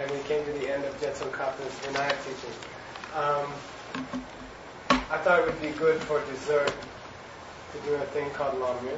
and we came to the end of Jetsunkapa's Vinaya teaching. I thought it would be good for dessert to do a thing called Lamrim.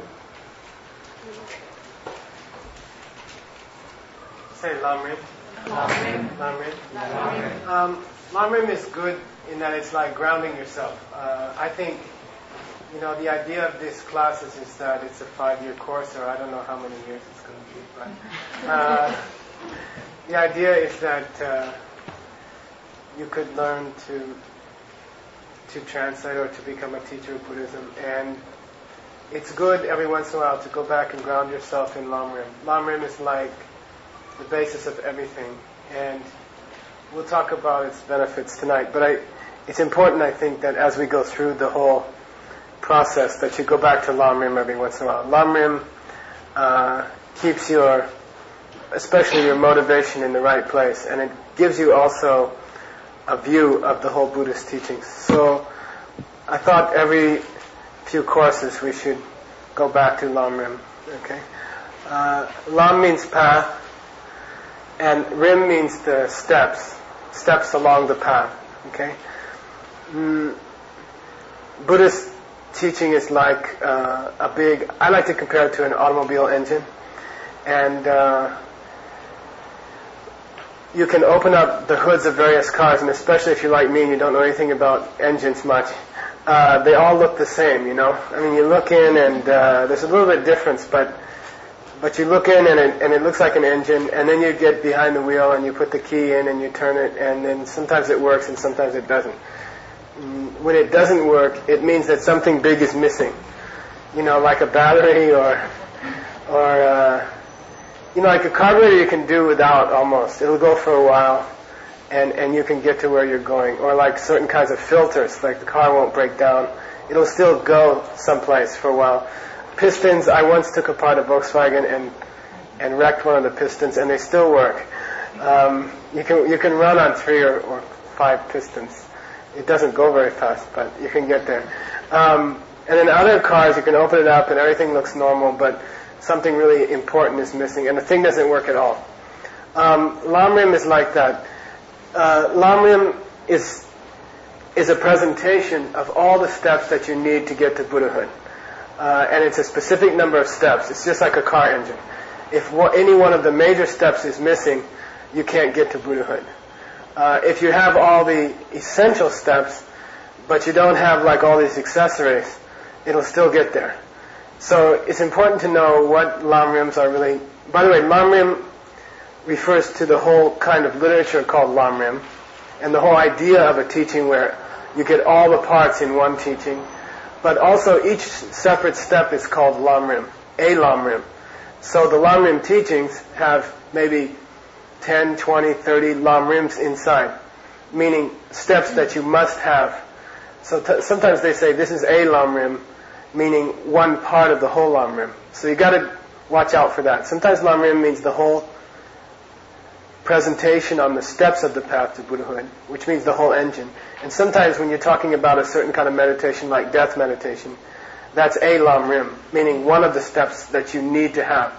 Say Lamrim. Lamrim. Lamrim. Lamrim. Lamrim is good in that it's like grounding yourself. I think, the idea of this classes is that it's a 5-year course, or I don't know how many years it's going to be, but the idea is that you could learn to translate or to become a teacher of Buddhism, and it's good every once in a while to go back and ground yourself in Lamrim. Lamrim is like the basis of everything, and we'll talk about its benefits tonight, but it's important, I think, that as we go through the whole process that you go back to Lamrim every once in a while. Lamrim keeps especially your motivation in the right place, and it gives you also a view of the whole Buddhist teachings. So I thought every few courses we should go back to Lamrim. Okay, Lam means path, and Rim means the steps along the path. Okay, Buddhist teaching is like I like to compare it to an automobile engine, and you can open up the hoods of various cars, and especially if you're like me and you don't know anything about engines much, they all look the same, I mean, you look in and there's a little bit of difference, but you look in and it looks like an engine, and then you get behind the wheel and you put the key in and you turn it, and then sometimes it works and sometimes it doesn't. When it doesn't work, it means that something big is missing, like a battery or like a carburetor you can do without almost. It'll go for a while, and you can get to where you're going. Or like certain kinds of filters, like the car won't break down. It'll still go someplace for a while. Pistons, I once took apart a Volkswagen and wrecked one of the pistons, and they still work. You can run on 3 or 5 pistons. It doesn't go very fast, but you can get there. And in other cars, you can open it up and everything looks normal, but something really important is missing, and the thing doesn't work at all. Lamrim is like that. Lamrim is a presentation of all the steps that you need to get to Buddhahood. And it's a specific number of steps. It's just like a car engine. If any one of the major steps is missing, you can't get to Buddhahood. If you have all the essential steps, but you don't have like all these accessories, it'll still get there. So it's important to know what Lamrims are really. By the way, Lamrim refers to the whole kind of literature called Lamrim, and the whole idea of a teaching where you get all the parts in one teaching, but also each separate step is called Lamrim, a Lamrim. So the Lamrim teachings have maybe 10, 20, 30 Lamrims inside, meaning steps that you must have. So sometimes they say this is a Lamrim, meaning one part of the whole Lamrim. So you got to watch out for that. Sometimes Lamrim means the whole presentation on the steps of the path to Buddhahood, which means the whole engine. And sometimes when you're talking about a certain kind of meditation like death meditation, that's a Lamrim, meaning one of the steps that you need to have.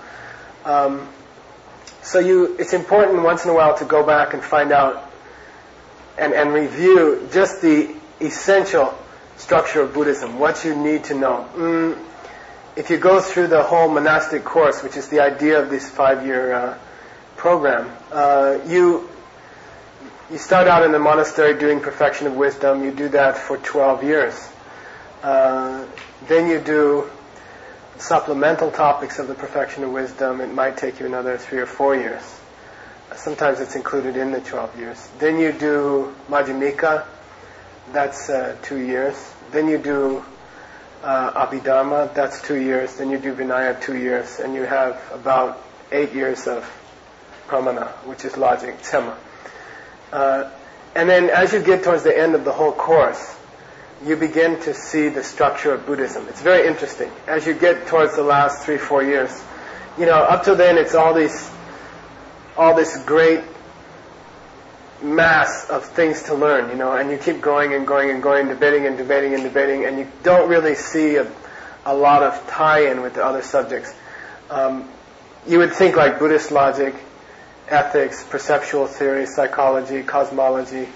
It's important once in a while to go back and find out and review just the essential structure of Buddhism, what you need to know. If you go through the whole monastic course, which is the idea of this 5-year program, you start out in the monastery doing perfection of wisdom. You do that for 12 years. Then you do supplemental topics of the perfection of wisdom. It might take you another 3 or 4 years. Sometimes it's included in the 12 years. Then you do Madhyamika. That's 2 years. Then you do Abhidharma. That's 2 years. Then you do Vinaya 2 years. And you have about 8 years of Pramana, which is logic, Sema. And then as you get towards the end of the whole course, you begin to see the structure of Buddhism. It's very interesting. As you get towards the last 3-4 years, up to then it's all this great mass of things to learn, and you keep going and going and going, debating and debating and debating, and you don't really see a lot of tie-in with the other subjects. You would think like Buddhist logic, ethics, perceptual theory, psychology, cosmology,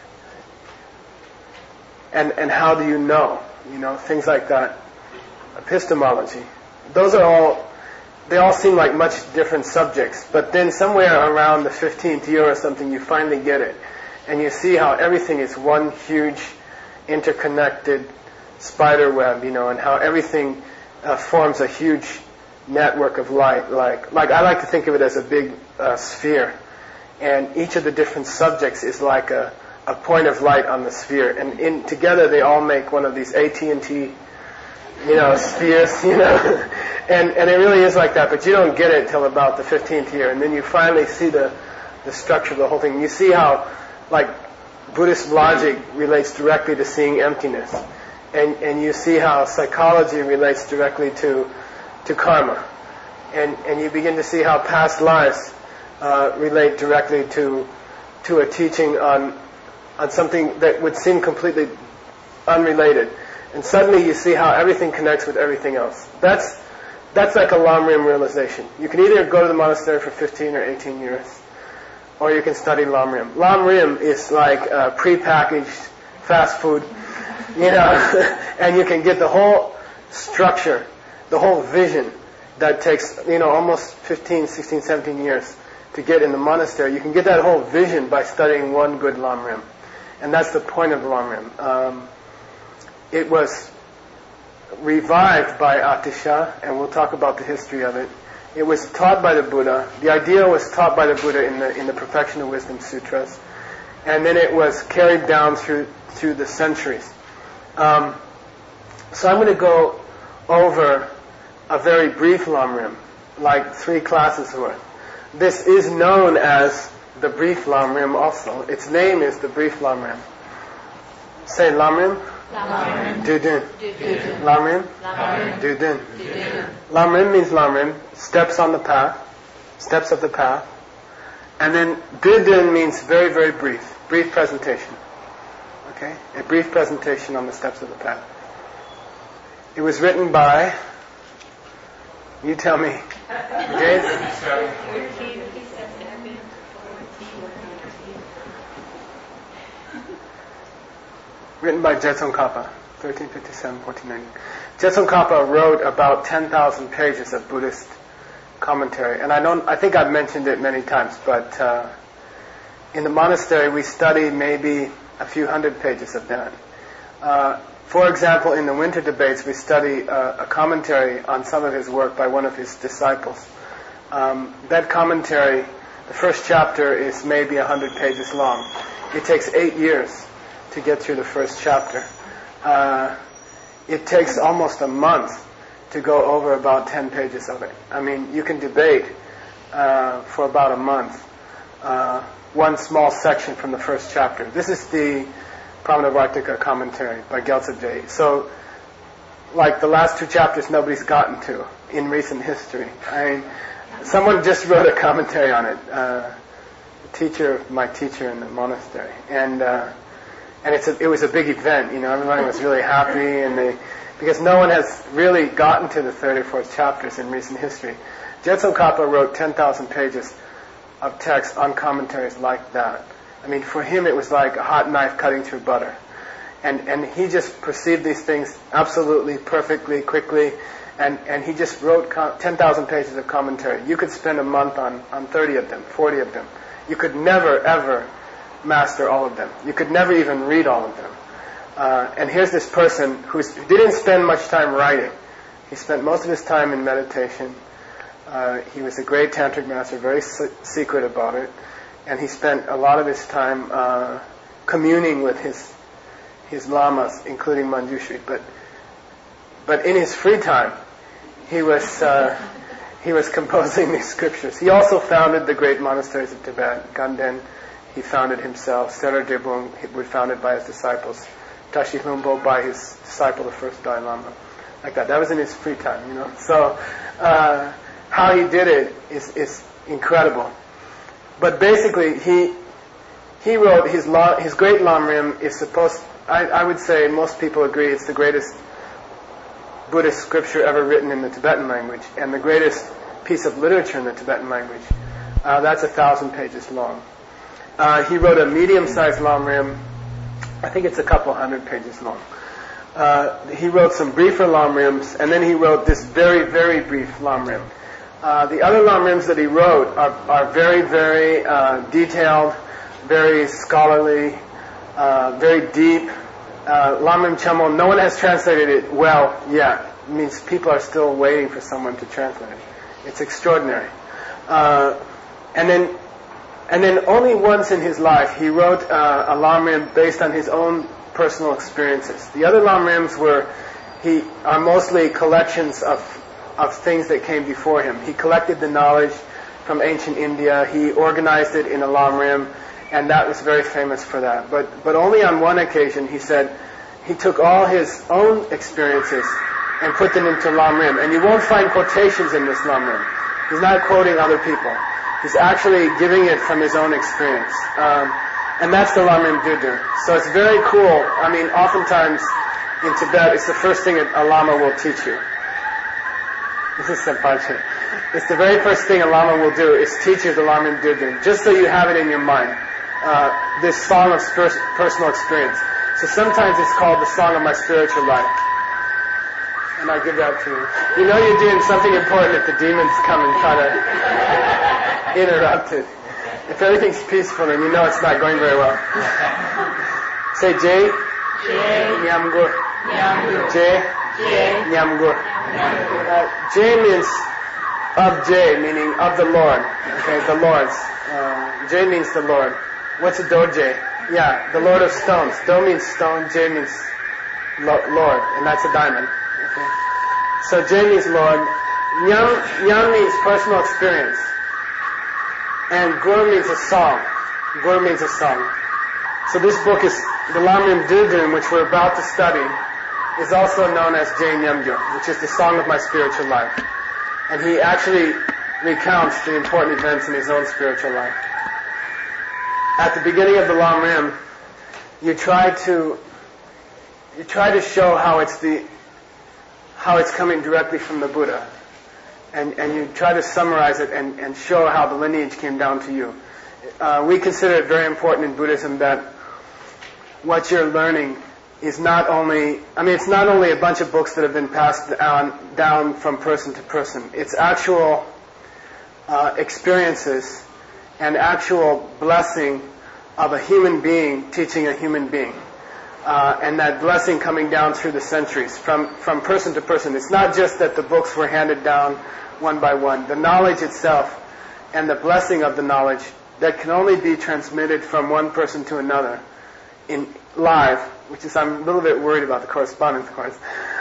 and how do you know? Things like that. Epistemology. Those are all, they all seem like much different subjects, but then somewhere around the 15th year or something, you finally get it. And you see how everything is one huge interconnected spider web, and how everything forms a huge network of light. Like I like to think of it as a big sphere, and each of the different subjects is like a point of light on the sphere, and together they all make one of these AT&T, spheres, and it really is like that. But you don't get it till about the 15th year, and then you finally see the structure of the whole thing. You see how, like, Buddhist logic relates directly to seeing emptiness, and you see how psychology relates directly to karma, and you begin to see how past lives relate directly to a teaching on something that would seem completely unrelated, and suddenly you see how everything connects with everything else. That's like a Lamrim realization. You can either go to the monastery for 15 or 18 years, or you can study Lamrim. Lamrim is like pre-packaged fast food, and you can get the whole structure, the whole vision that takes, almost 15, 16, 17 years to get in the monastery. You can get that whole vision by studying one good Lamrim. And that's the point of Lamrim. It was revived by Atisha, and we'll talk about the history of it. It was taught by the Buddha. The idea was taught by the Buddha in the Perfection of Wisdom Sutras, and then it was carried down through the centuries. So I'm going to go over a very brief Lamrim, like 3 classes worth. This is known as the brief Lamrim also. Its name is the brief Lamrim. Say Lamrim. Lamrim. Dudun. Dudun. Lamrim. Lamrim. Dudun. Dudun. Lamrim means Lamrim, steps on the path, steps of the path. And then Dudun means very, very brief presentation. Okay? A brief presentation on the steps of the path. It was written by, you tell me, Gabe? Written by Jetsun-Kappa, 1357-1490. Jetsun-Kappa wrote about 10,000 pages of Buddhist commentary, and I think I've mentioned it many times, but in the monastery we study maybe a few hundred pages of that. For example, in the winter debates we study a commentary on some of his work by one of his disciples. That commentary, the first chapter is maybe 100 pages long. It takes 8 years to get through the first chapter. It takes almost a month to go over about 10 pages of it. I mean, you can debate for about a month one small section from the first chapter. This is the Pramanavartika commentary by Gyaltsen Je. So, like the last 2 chapters nobody's gotten to in recent history. I mean, someone just wrote a commentary on it, my teacher in the monastery. And it was a big event, everybody was really happy, because no one has really gotten to the 3rd or 4th chapters in recent history. Jetsun-Kappa wrote 10,000 pages of text on commentaries like that. I mean, for him it was like a hot knife cutting through butter. And he just perceived these things absolutely, perfectly, quickly, and he just wrote 10,000 pages of commentary. You could spend a month on 30 of them, 40 of them. You could never, ever master all of them. You could never even read all of them. And here's this person who didn't spend much time writing. He spent most of his time in meditation. He was a great tantric master, very secret about it. And he spent a lot of his time communing with his lamas, including Manjushri. But in his free time, he was composing these scriptures. He also founded the great monasteries of Tibet. Ganden he founded himself. Serar Debung was founded by his disciples. Tashi Lumbo by his disciple, the first Dalai Lama. Like that. That was in his free time, So how he did it is incredible. But basically, he wrote his great Lamrim is supposed. I would say most people agree it's the greatest Buddhist scripture ever written in the Tibetan language, and the greatest piece of literature in the Tibetan language. That's 1,000 pages long. He wrote a medium-sized Lamrim. I think it's a couple hundred pages long. He wrote some briefer Lamrims, and then he wrote this very, very brief Lamrim. The other Lamrims that he wrote are very, very detailed, very scholarly, very deep. Lamrim Chamo, no one has translated it well yet. It means people are still waiting for someone to translate it. It's extraordinary. And then only once in his life he wrote a Lamrim based on his own personal experiences. The other Lamrims are mostly collections of things that came before him. He collected the knowledge from ancient India. He organized it in a Lamrim, and that was very famous for that. But only on one occasion he said he took all his own experiences and put them into Lamrim. And you won't find quotations in this Lamrim. He's not quoting other people. He's actually giving it from his own experience. And that's the Lamrim Dudur. So it's very cool. I mean, oftentimes in Tibet, it's the first thing a Lama will teach you. This is Senpache. It's the very first thing a Lama will do is teach you the Lamrim Dudur, just so you have it in your mind. This song of personal experience. So sometimes it's called the Song of My Spiritual Life. And I give that to you. You know you're doing something important if the demons come and try to interrupt it. If everything's peaceful, then you know it's not going very well. Say J. Nyamgur. J. Nyamgur. J means of J, meaning of the Lord. Okay, the Lord's. J means the Lord. What's a Doje? Yeah, the Lord of Stones. Do means stone, J means Lord, and that's a diamond. Okay. So J means Lord. Nyam means personal experience. And Gur means a song. Gur means a song. So this book is the Lamrim Dudur, which we're about to study, is also known as Jay Nyamgyo, which is the song of my spiritual life. And he actually recounts the important events in his own spiritual life. At the beginning of the Lamrim, you try to show how it's coming directly from the Buddha. And you try to summarize it and show how the lineage came down to you. We consider it very important in Buddhism that what you're learning is not only a bunch of books that have been passed down from person to person. It's actual experiences and actual blessing of a human being teaching a human being. And that blessing coming down through the centuries from person to person. It's not just that the books were handed down one by one. The knowledge itself and the blessing of the knowledge that can only be transmitted from one person to another in live, which is, I'm a little bit worried about the correspondence, of course.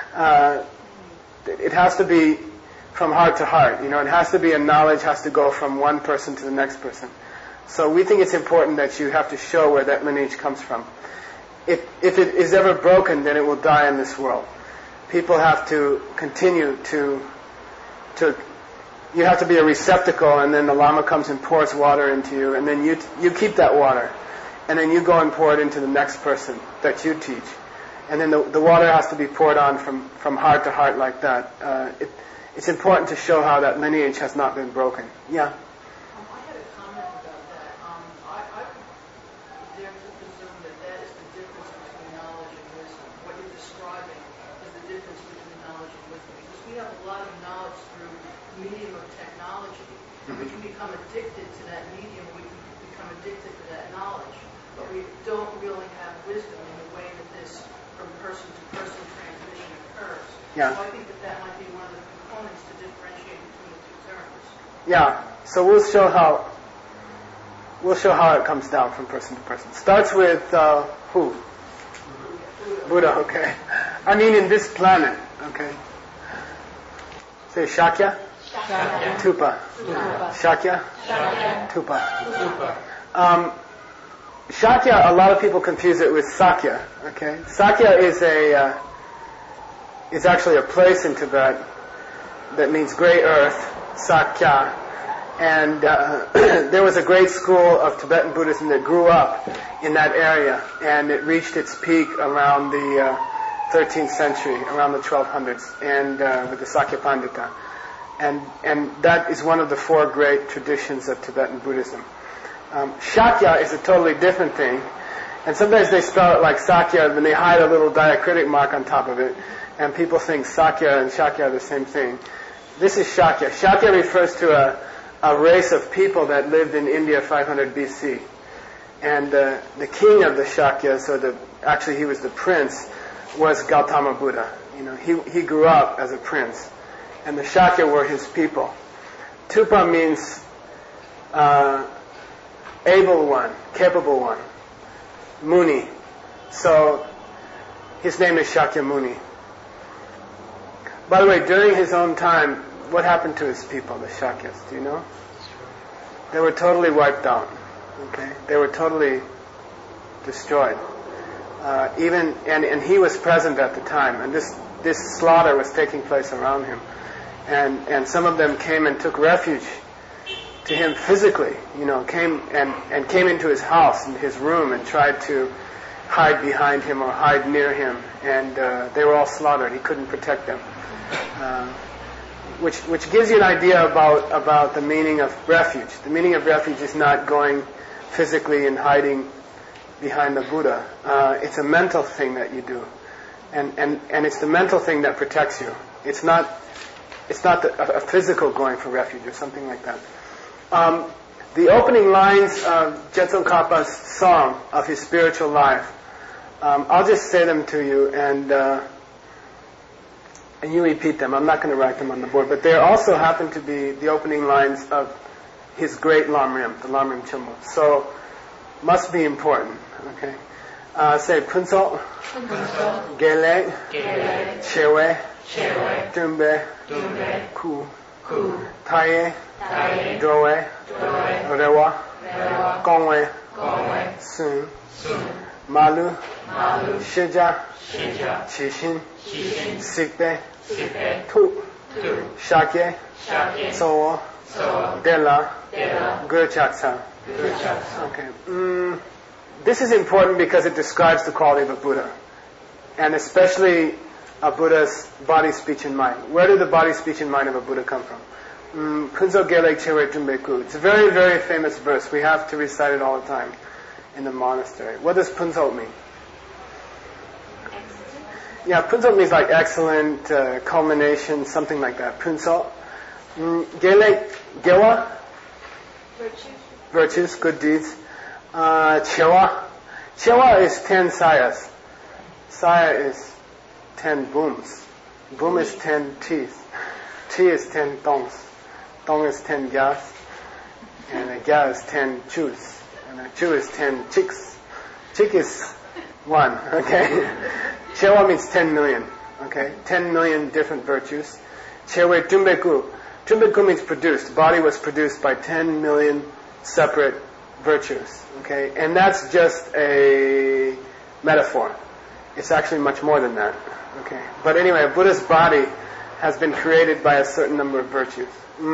It has to be from heart to heart. It has to be a knowledge has to go from one person to the next person. So we think it's important that you have to show where that lineage comes from. If it is ever broken, then it will die in this world. People have to continue to you have to be a receptacle, and then the Lama comes and pours water into you, and then you keep that water, and then you go and pour it into the next person that you teach. And then the water has to be poured on from heart to heart like that. It's important to show how that lineage has not been broken. Yeah? I had a comment about that. I dare to presume that is the difference between knowledge and wisdom. What you're describing is the difference between knowledge and wisdom. Because we have a lot of knowledge through the medium of technology. Mm-hmm. We can become addicted to that medium. We can become addicted to that knowledge. But we don't really have wisdom in the way that this from person to person transmission occurs. Yeah. So I think that might be one of the components to differentiate between the two terms. Yeah. So we'll show how it comes down from person to person. Starts with who? Buddha. Okay. I mean in this planet. Okay. Say Shakya. Tupa. Shakya. Tupa. Shakya, a lot of people confuse it with Sakya. Okay, Sakya is actually a place in Tibet that means great earth, Sakya, and there was a great school of Tibetan Buddhism that grew up in that area, and it reached its peak around the 13th century, around the 1200s, and with the Sakya Pandita. And that is one of the four great traditions of Tibetan Buddhism. Shakya is a totally different thing. And sometimes they spell it like Sakya, and they hide a little diacritic mark on top of it. And people think Sakya and Shakya are the same thing. This is Shakya. Shakya refers to a race of people that lived in India 500 BC. And the king of the Shakyas, actually he was the prince, was Gautama Buddha. He grew up as a prince. And the Shakya were his people. Tupa means able one, capable one. Muni. So his name is Shakyamuni. By the way, during his own time, what happened to his people, the Shakyas? Do you know? They were totally wiped out. Okay, they were totally destroyed. And he was present at the time, and this slaughter was taking place around him. And some of them came and took refuge to him physically, came into his house and his room and tried to hide behind him or hide near him, and they were all slaughtered. He couldn't protect them, which gives you an idea about the meaning of refuge. The meaning of refuge is not going physically and hiding behind the Buddha. It's a mental thing that you do, and it's the mental thing that protects you. It's not a physical going for refuge or something like that. The opening lines of Jetsunkapa's song of his spiritual life, I'll just say them to you, and you repeat them. I'm not going to write them on the board, but they also happen to be the opening lines of his great Lamrim, the Lamrim Chimbo. So, must be important. Okay, say Punso, Gele, Chewe, Dumbe, Ku, Taye, Doe, Rewa, Gongwe, Sun, Malu, Shija, Chishin, Sikpe, Tu, Shakye, Sowo, Dela, Gurchaksa. Okay. This is important because it describes the quality of a Buddha, and especially a Buddha's body, speech, and mind. Where did the body, speech, and mind of a Buddha come from? Punso Gelek Chewe Tumbeku. It's a very, very famous verse. We have to recite it all the time in the monastery. What does Punso mean? Yeah, Punso means like excellent, culmination, something like that. Punso. Gelek, Gewa? Virtues, good deeds. Chewa. Chewa is 10 sayas. Saya is 10 booms. Boom is 10 teeth. Tea is 10 tongs. Tong is 10 gyas. And a gya is 10 chews. And a chew is 10 chicks. Chick is 1, okay? Chewa means 10 million, okay? 10 million different virtues. Chewe tumbeku. Tumbeku means produced. Body was produced by 10 million separate virtues, okay? And that's just a metaphor. It's actually much more than that, okay? But anyway, a Buddha's body has been created by a certain number of virtues.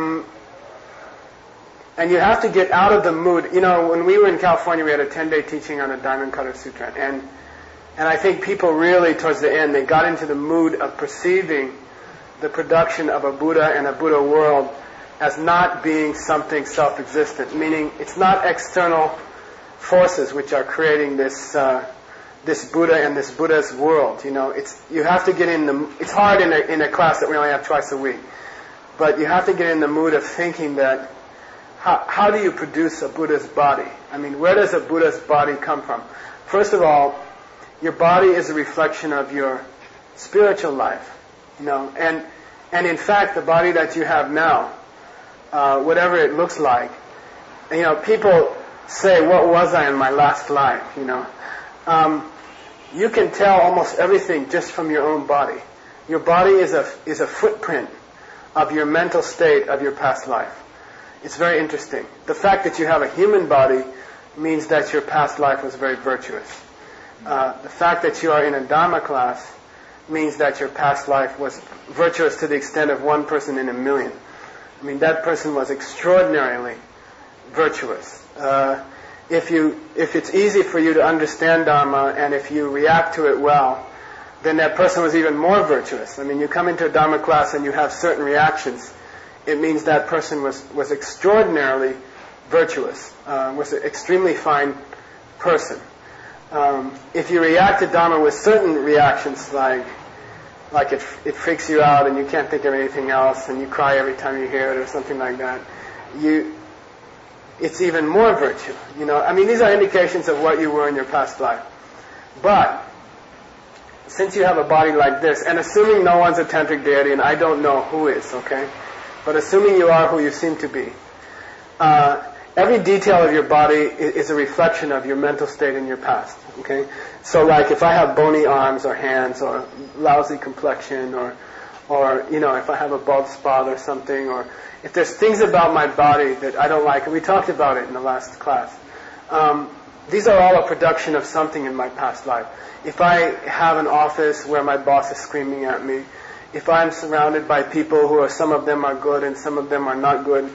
And you have to get out of the mood. When we were in California, we had a 10-day teaching on the Diamond Cutter Sutra. And I think people really, towards the end, they got into the mood of perceiving the production of a Buddha and a Buddha world as not being something self-existent, meaning it's not external forces which are creating this Buddha and this Buddha's world. You have to get in it's hard in a class that we only have twice a week, but you have to get in the mood of thinking that how do you produce a Buddha's body? I mean, where does a Buddha's body come from? First of all, your body is a reflection of your spiritual life, and in fact, the body that you have now, whatever it looks like, people say, what was I in my last life, you can tell almost everything just from your own body. Your body is a footprint of your mental state of your past life. It's very interesting. The fact that you have a human body means that your past life was very virtuous. The fact that you are in a Dharma class means that your past life was virtuous to the extent of 1 person in a million. I mean, that person was extraordinarily virtuous. If it's easy for you to understand Dharma and if you react to it well, then that person was even more virtuous. I mean, you come into a Dharma class and you have certain reactions, it means that person was extraordinarily virtuous, was an extremely fine person. If you react to Dharma with certain reactions, like it freaks you out and you can't think of anything else and you cry every time you hear it or something like that, it's even more virtue. I mean, these are indications of what you were in your past life. But since you have a body like this, and assuming no one's a tantric deity, and I don't know who is, okay? But assuming you are who you seem to be, every detail of your body is a reflection of your mental state in your past, okay? So like if I have bony arms or hands or lousy complexion or if I have a bald spot or something, or if there's things about my body that I don't like, and we talked about it in the last class, these are all a production of something in my past life. If I have an office where my boss is screaming at me, if I'm surrounded by people who some of them are good and some of them are not good,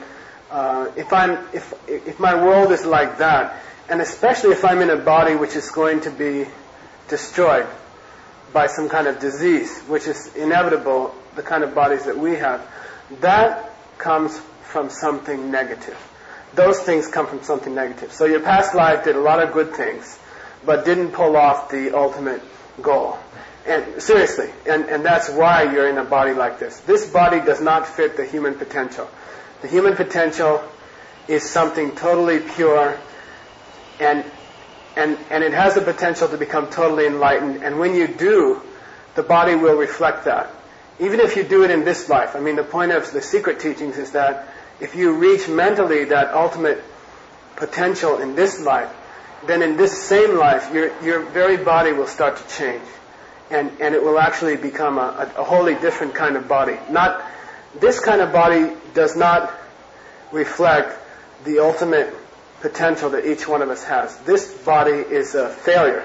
if my world is like that, and especially if I'm in a body which is going to be destroyed by some kind of disease, which is inevitable, the kind of bodies that we have, that comes from something negative. Those things come from something negative. So your past life did a lot of good things, but didn't pull off the ultimate goal. And seriously, and that's why you're in a body like this. This body does not fit the human potential. The human potential is something totally pure, and it has the potential to become totally enlightened. And when you do, the body will reflect that. Even if you do it in this life. I mean, the point of the secret teachings is that if you reach mentally that ultimate potential in this life, then in this same life, your very body will start to change. And it will actually become a wholly different kind of body. This kind of body does not reflect the ultimate potential that each one of us has. This body is a failure.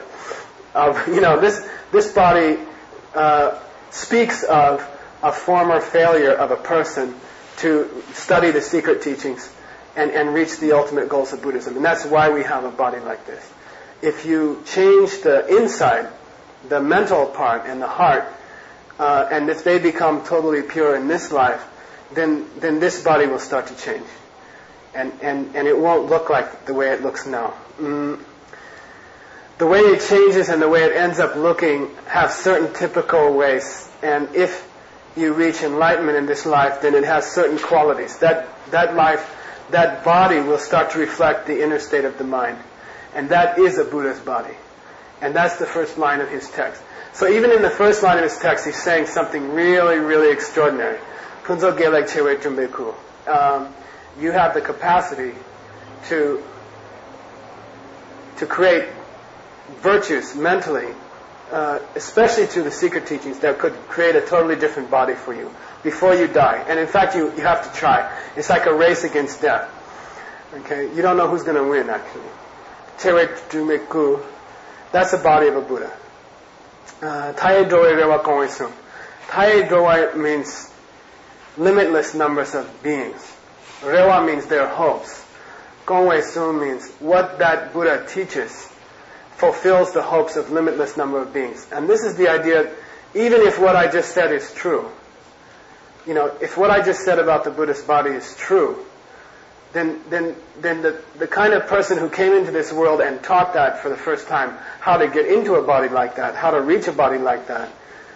This body speaks of a former failure of a person to study the secret teachings and reach the ultimate goals of Buddhism. And that's why we have a body like this. If you change the inside, the mental part and the heart, and if they become totally pure in this life, then this body will start to change. And it won't look like the way it looks now. The way it changes and the way it ends up looking have certain typical ways. And if you reach enlightenment in this life, then it has certain qualities. That body will start to reflect the inner state of the mind. And that is a Buddha's body. And that's the first line of his text. So even in the first line of his text, he's saying something really, really extraordinary. Kunzo Gelek Chewe Tumbeku. You have the capacity to create virtues mentally, especially through the secret teachings, that could create a totally different body for you before you die. And in fact, you have to try. It's like a race against death. Okay, you don't know who's going to win, actually. Chewe Tumbeku. That's the body of a Buddha. Taye Doe Rewa Kongwe Sum. Taye Doe means limitless numbers of beings. Rewa means their hopes. Kongwe Sum means what that Buddha teaches fulfills the hopes of limitless number of beings. And this is the idea, even if what I just said is true, if what I just said about the Buddhist body is true, then the kind of person who came into this world and taught that for the first time, how to get into a body like that, how to reach a body like that,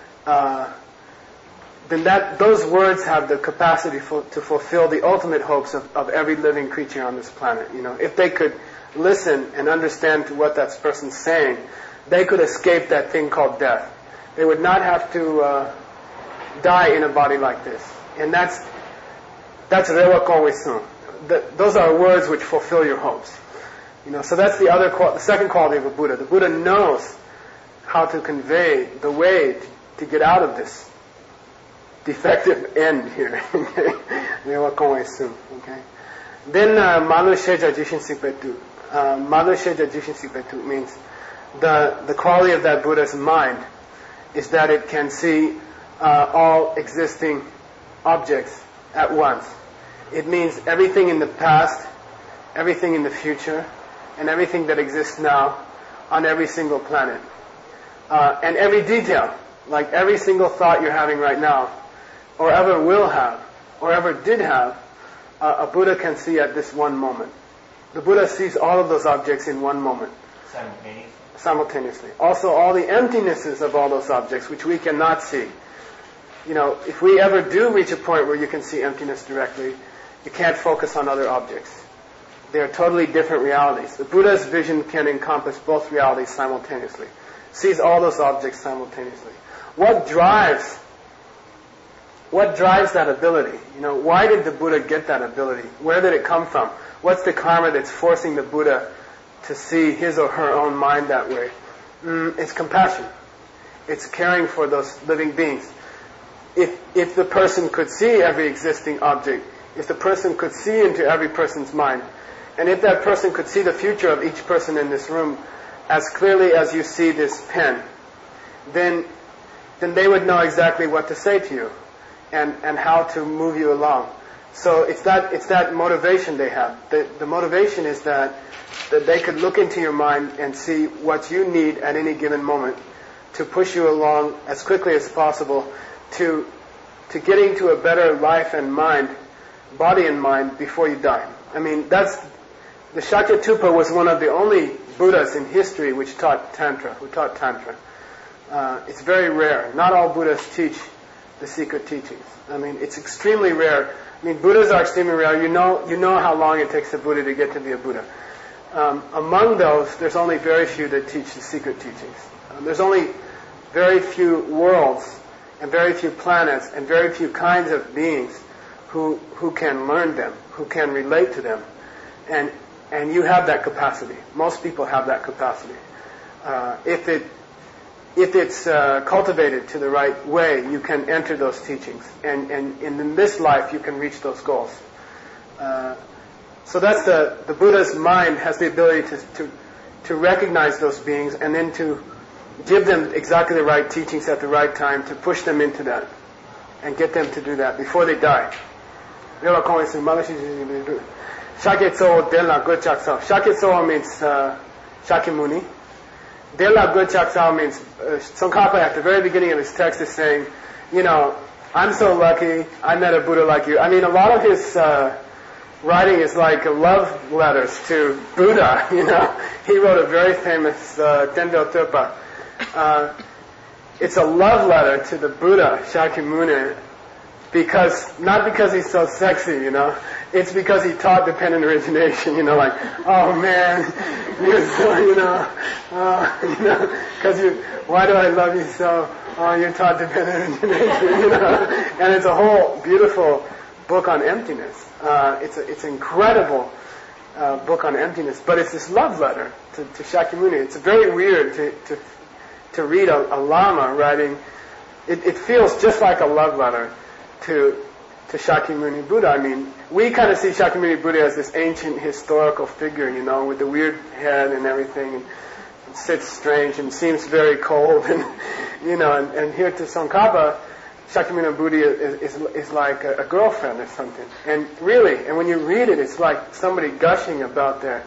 then those words have the capacity to fulfill the ultimate hopes of every living creature on this planet. If they could listen and understand to what that person's saying, they could escape that thing called death. They would not have to die in a body like this. And that's Rewa Kongwe Sum. Those are words which fulfill your hopes. So that's the second quality of a Buddha. The Buddha knows how to convey the way to get out of this defective end here. Rewa Kongwe Sum. Okay. Then Malu Sheja Jishin Sikpetu. Malu Sheja Jishin Sikpetu means the quality of that Buddha's mind is that it can see all existing objects at once. It means everything in the past, everything in the future, and everything that exists now on every single planet. And every detail, like every single thought you're having right now, or ever will have, or ever did have, a Buddha can see at this one moment. The Buddha sees all of those objects in one moment. Simultaneously. Also, all the emptinesses of all those objects, which we cannot see. If we ever do reach a point where you can see emptiness directly, you can't focus on other objects. They are totally different realities. The Buddha's vision can encompass both realities simultaneously. Sees all those objects simultaneously. What drives that ability? Why did the Buddha get that ability? Where did it come from? What's the karma that's forcing the Buddha to see his or her own mind that way? It's compassion. It's caring for those living beings. If the person could see every existing object, if the person could see into every person's mind, and if that person could see the future of each person in this room as clearly as you see this pen, then they would know exactly what to say to you and how to move you along. So it's that motivation they have. The motivation is that they could look into your mind and see what you need at any given moment to push you along as quickly as possible to getting to a better life and mind, body and mind, before you die. The Shakyatupa was one of the only Buddhas in history who taught Tantra. It's very rare. Not all Buddhas teach the secret teachings. It's extremely rare. Buddhas are extremely rare. You know how long it takes a Buddha to get to be a Buddha. Among those, there's only very few that teach the secret teachings. There's only very few worlds and very few planets and very few kinds of beings who can learn them, who can relate to them. And you have that capacity. Most people have that capacity. If it's cultivated to the right way, you can enter those teachings. And in this life, you can reach those goals. So that's the Buddha's mind has the ability to recognize those beings and then to give them exactly the right teachings at the right time to push them into that and get them to do that before they die. Shaketso Dela Gochaksao. Shaketso means Shakyamuni. Dela Gochaksao means Tsongkhapa at the very beginning of his text is saying, I'm so lucky, I met a Buddha like you. A lot of his writing is like love letters to Buddha, He wrote a very famous Tenbel Turpa. It's a love letter to the Buddha, Shakyamuni, not because he's so sexy, It's because he taught dependent origination, oh man, you're so, why do I love you so? Oh, you taught dependent origination, And it's a whole beautiful book on emptiness. It's an incredible book on emptiness, but it's this love letter to Shakyamuni. It's very weird to read a Lama writing. It feels just like a love letter to Shakyamuni Buddha. We kind of see Shakyamuni Buddha as this ancient historical figure, with the weird head and everything, and sits strange and seems very cold, and and here to Tsongkhapa, Shakyamuni Buddha is like a girlfriend or something. And when you read it, it's like somebody gushing about their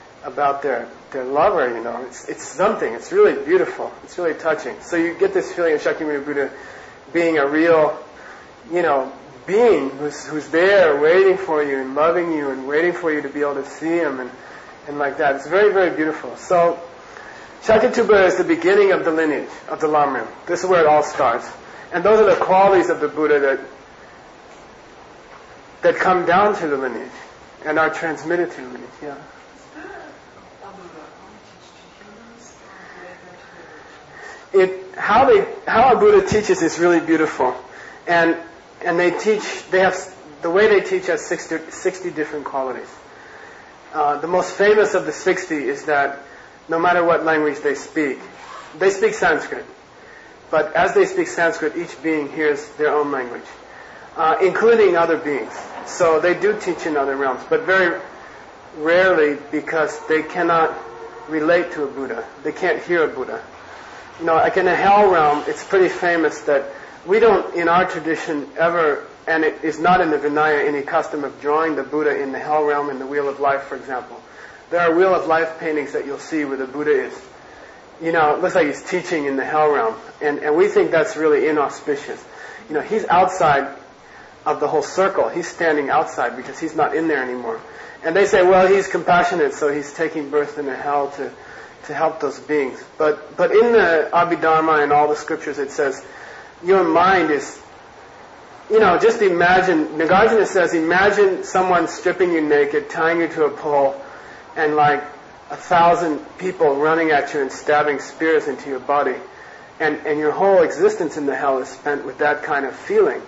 lover, It's something. It's really beautiful. It's really touching. So you get this feeling of Shakyamuni Buddha being a real, being who's there waiting for you and loving you and waiting for you to be able to see him and like that. It's very, very beautiful. So Shakyatupa is the beginning of the lineage of the Lamrim. This is where it all starts. And those are the qualities of the Buddha that come down to the lineage and are transmitted to the lineage. Yeah. How a Buddha teaches is really beautiful, and the way they teach has 60 different qualities. The most famous of the 60 is that no matter what language they speak Sanskrit, but as they speak Sanskrit, each being hears their own language, including other beings. So they do teach in other realms, but very rarely because they cannot relate to a Buddha. They can't hear a Buddha. Like in the hell realm, it's pretty famous that we don't, in our tradition, ever, and it is not in the Vinaya, any custom of drawing the Buddha in the hell realm in the Wheel of Life, for example. There are Wheel of Life paintings that you'll see where the Buddha is. It looks like he's teaching in the hell realm. And we think that's really inauspicious. He's outside of the whole circle. He's standing outside because he's not in there anymore. And they say, well, he's compassionate, so he's taking birth in a hell to help those beings. But in the Abhidharma and all the scriptures it says, your mind is, just imagine, Nagarjuna says, imagine someone stripping you naked, tying you to a pole, and like 1,000 people running at you and stabbing spears into your body. And your whole existence in the hell is spent with that kind of feeling.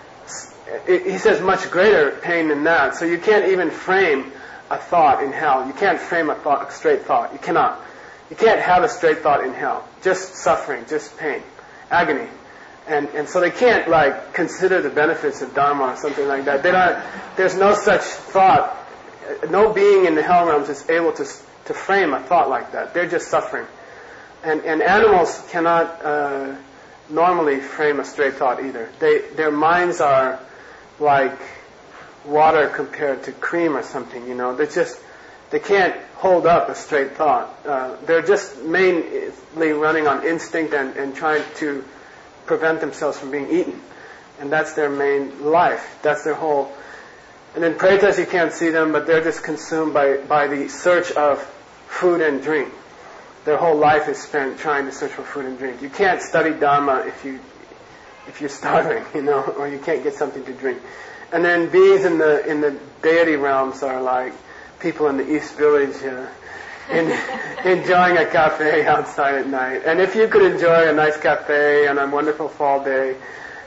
He says much greater pain than that. So you can't even frame a thought in hell. You can't frame a straight thought. You cannot. You can't have a straight thought in hell. Just suffering, just pain, agony. And so they can't consider the benefits of Dharma or something like that. There's no such thought. No being in the hell realms is able to frame a thought like that. They're just suffering. And animals cannot normally frame a straight thought either. Their minds are like water compared to cream or something, they can't hold up a straight thought. They're just mainly running on instinct and trying to prevent themselves from being eaten. And that's their main life. That's their whole... And then pretas, you can't see them, but they're just consumed by the search of food and drink. Their whole life is spent trying to search for food and drink. You can't study Dharma if you're starving, or you can't get something to drink. And then beings in the deity realms are like people in the East Village enjoying a cafe outside at night. And if you could enjoy a nice cafe on a wonderful fall day,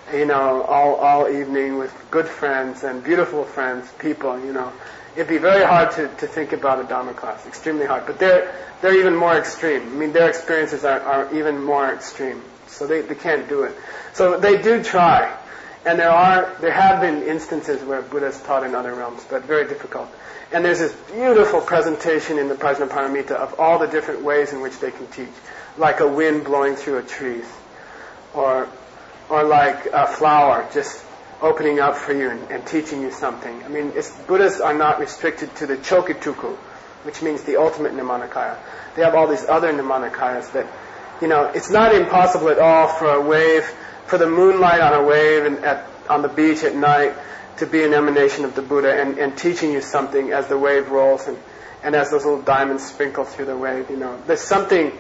all evening with good friends and beautiful friends, people, it'd be very hard to think about a Dharma class, extremely hard. But they're even more extreme. I mean, their experiences are even more extreme. So they can't do it. So they do try. And there have been instances where Buddha's taught in other realms, but very difficult. And there's this beautiful presentation in the Prajnaparamita of all the different ways in which they can teach. Like a wind blowing through a tree. Or like a flower just opening up for you and teaching you something. I mean, Buddhas are not restricted to the Chokituku, which means the ultimate Nirmanakaya. They have all these other Nirmanakayas that, it's not impossible at all for a wave, for the moonlight on a wave on the beach at night to be an emanation of the Buddha and teaching you something as the wave rolls and as those little diamonds sprinkle through the wave. There's something.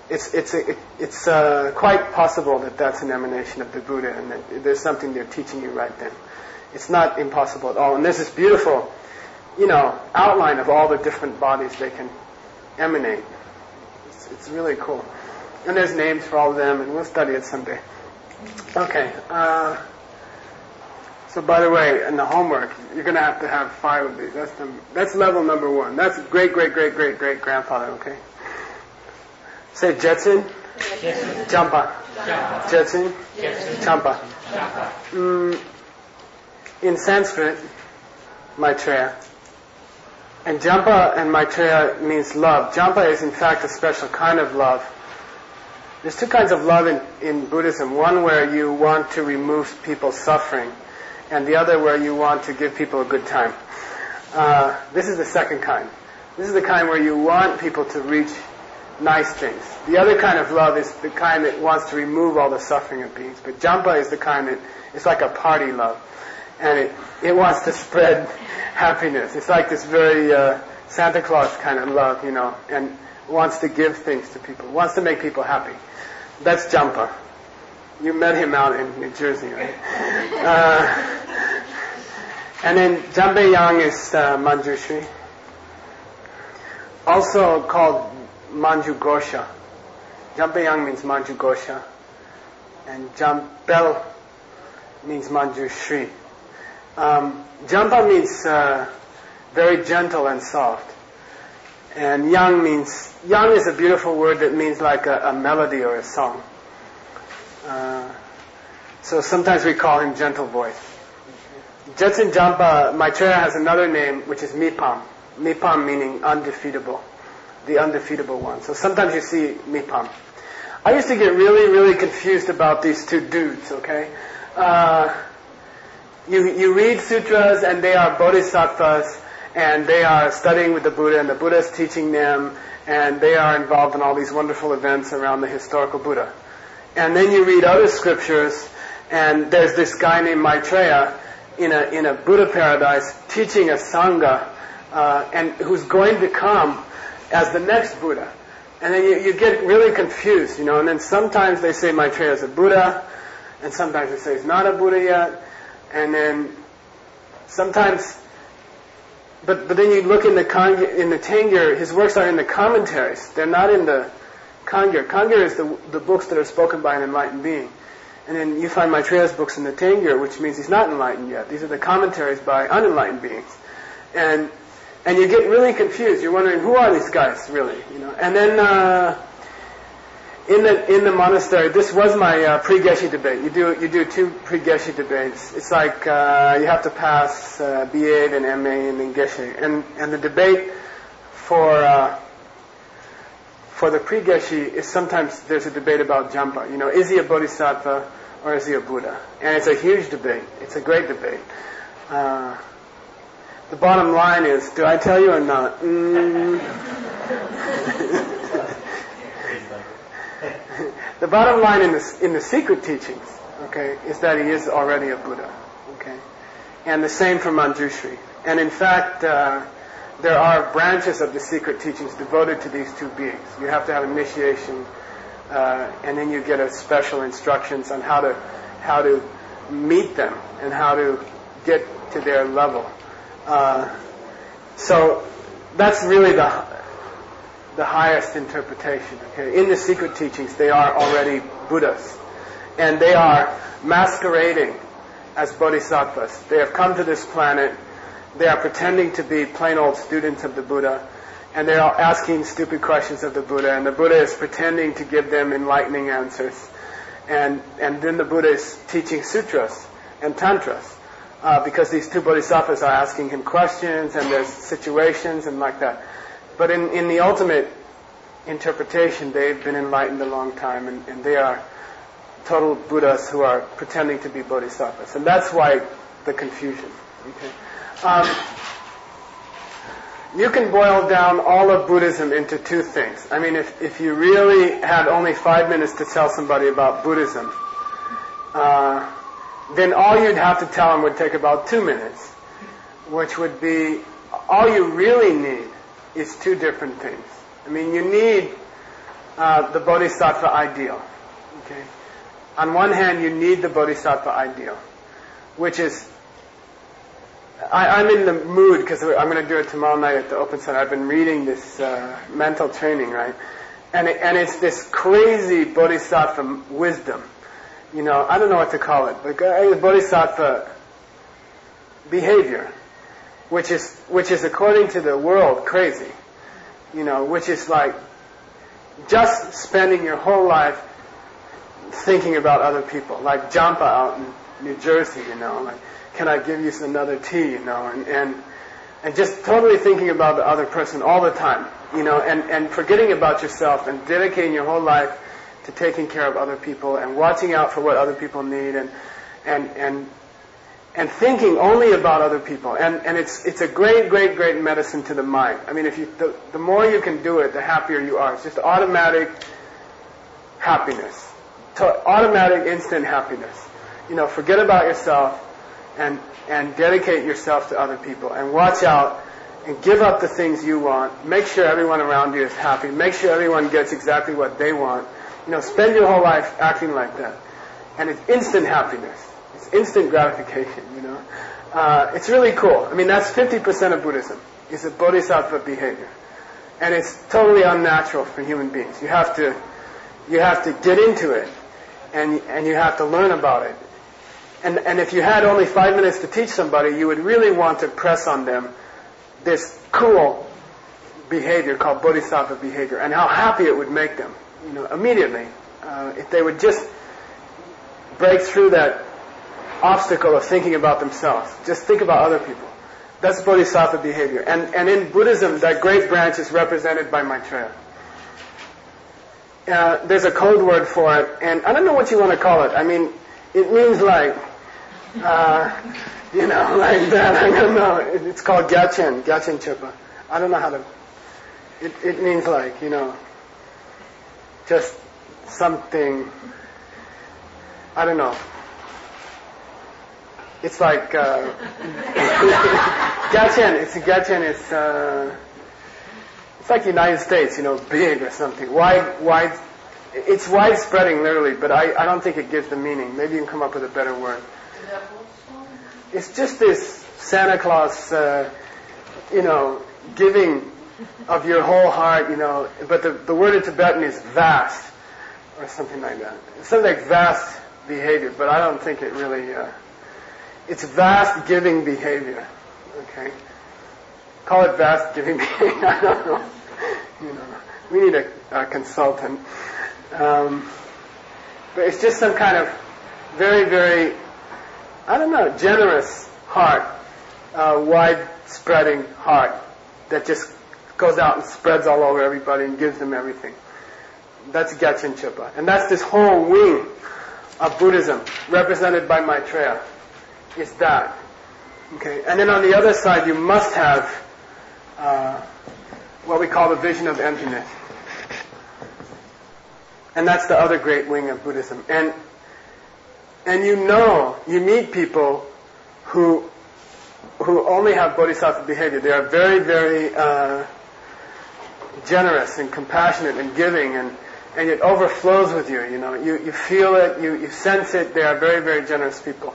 It's quite possible that that's an emanation of the Buddha and that there's something they're teaching you right then. It's not impossible at all. And there's this beautiful, outline of all the different bodies they can emanate. It's really cool. And there's names for all of them, and we'll study it someday. Okay. So by the way, in the homework, you're going to have 5 of these. That's level number 1. That's great-great-great-great-great-grandfather, okay? Say Jetsun, Jampa. Jetsun, Champa. In Sanskrit, Maitreya. And Jampa and Maitreya means love. Jampa is in fact a special kind of love. There's 2 kinds of love in Buddhism. One where you want to remove people's suffering, and the other where you want to give people a good time. This is the second kind. This is the kind where you want people to reach nice things. The other kind of love is the kind that wants to remove all the suffering of beings. But Jampa is the kind that it's like a party love. And it wants to spread happiness. It's like this very Santa Claus kind of love, and wants to give things to people, wants to make people happy. That's Jampa. You met him out in New Jersey, right? And then Jambayang is Manjushri. Also called Manju Gosha. Jambayang means Manju Gosha. And Jambel means Manju Shri. Jampa means very gentle and soft. And Yang is a beautiful word that means like a melody or a song. So sometimes we call him gentle voice. Jetsun Jampa, Maitreya has another name which is Mipam. Mipam meaning undefeatable. The undefeatable one. So sometimes you see Mipam. I used to get really, really confused about these 2 dudes, okay? You read sutras and they are bodhisattvas and they are studying with the Buddha and the Buddha is teaching them and they are involved in all these wonderful events around the historical Buddha. And then you read other scriptures and there's this guy named Maitreya in a Buddha paradise teaching a Sangha, and who's going to come as the next Buddha. And then you get really confused, and then sometimes they say Maitreya is a Buddha, and sometimes they say he's not a Buddha yet, and then sometimes, but then you look in the Tengyur, his works are in the commentaries, they're not in the Kangyur. Kangyur is the books that are spoken by an enlightened being. And then you find Maitreya's books in the Tengyur, which means he's not enlightened yet. These are the commentaries by unenlightened beings. And you get really confused. You're wondering, who are these guys, really? And then in the monastery, this was my pre-Geshe debate. You do 2 pre-Geshe debates. It's like you have to pass BA, then MA, and then Geshe. And the debate for the pre-Geshe is sometimes there's a debate about Jampa. Is he a bodhisattva or is he a Buddha? And it's a huge debate. It's a great debate. The bottom line is, do I tell you or not? The bottom line in the secret teachings, okay, is that he is already a Buddha, okay, and the same for Manjushri. And in fact, there are branches of the secret teachings devoted to these 2 beings. You have to have initiation, and then you get a special instructions on how to meet them and how to get to their level. So that's really the highest interpretation. Okay, in the secret teachings, they are already Buddhas, and they are masquerading as bodhisattvas. They have come to this planet. They are pretending to be plain old students of the Buddha, and they are asking stupid questions of the Buddha, and the Buddha is pretending to give them enlightening answers. And then the Buddha is teaching sutras and tantras, because these 2 bodhisattvas are asking him questions, and there's situations and like that. But in the ultimate interpretation, they've been enlightened a long time, and they are total Buddhas who are pretending to be bodhisattvas. And that's why the confusion. Okay. You can boil down all of Buddhism into 2 things. I mean, if you really had only 5 minutes to tell somebody about Buddhism, then all you'd have to tell them would take about 2 minutes, which would be, all you really need is 2 different things. I mean, you need the bodhisattva ideal. Okay? On one hand, you need the bodhisattva ideal, which is, I'm in the mood, because I'm going to do it tomorrow night at the Open Center. I've been reading this mental training, right? And it's this crazy bodhisattva wisdom. I don't know what to call it, but bodhisattva behavior, which is according to the world crazy. Which is like just spending your whole life thinking about other people, like Jampa out in New Jersey. Like, can I give you another tea? And just totally thinking about the other person all the time. And forgetting about yourself and dedicating your whole life to taking care of other people and watching out for what other people need and thinking only about other people. And it's a great, great, great medicine to the mind. I mean, the more you can do it, the happier you are. It's just automatic happiness. Automatic instant happiness. Forget about yourself and dedicate yourself to other people and watch out and give up the things you want. Make sure everyone around you is happy. Make sure everyone gets exactly what they want. Spend your whole life acting like that. And it's instant happiness. It's instant gratification, It's really cool. I mean, that's 50% of Buddhism, is a bodhisattva behavior. And it's totally unnatural for human beings. You have to get into it, and you have to learn about it. And if you had only 5 minutes to teach somebody, you would really want to press on them this cool behavior called bodhisattva behavior, and how happy it would make them, immediately. If they would just break through that obstacle of thinking about themselves. Just think about other people. That's bodhisattva behavior. And in Buddhism, that great branch is represented by Maitreya. There's a code word for it, and I don't know what you want to call it. I mean, it means like, like that. I don't know. It's called Gyatchen Chöpa. I don't know how to... It means like, just something... I don't know. It's like Gachen. It's like United States, big or something. Wide. It's widespreading, literally, but I don't think it gives the meaning. Maybe you can come up with a better word. It's just this Santa Claus, giving of your whole heart, But the word in Tibetan is vast, or something like that. It's something like vast behavior, but I don't think it really. It's vast giving behavior. Okay, call it vast giving behavior. I don't know. We need a consultant. But it's just some kind of very, very, generous heart, wide-spreading heart that just goes out and spreads all over everybody and gives them everything. That's Gyatchen Chöpa. And that's this whole wing of Buddhism represented by Maitreya. Is that. Okay. And then on the other side, you must have what we call the vision of emptiness. And that's the other great wing of Buddhism. And you meet people who only have bodhisattva behavior. They are very, very generous and compassionate and giving, and it overflows with you. You feel it, you sense it. They are very, very generous people.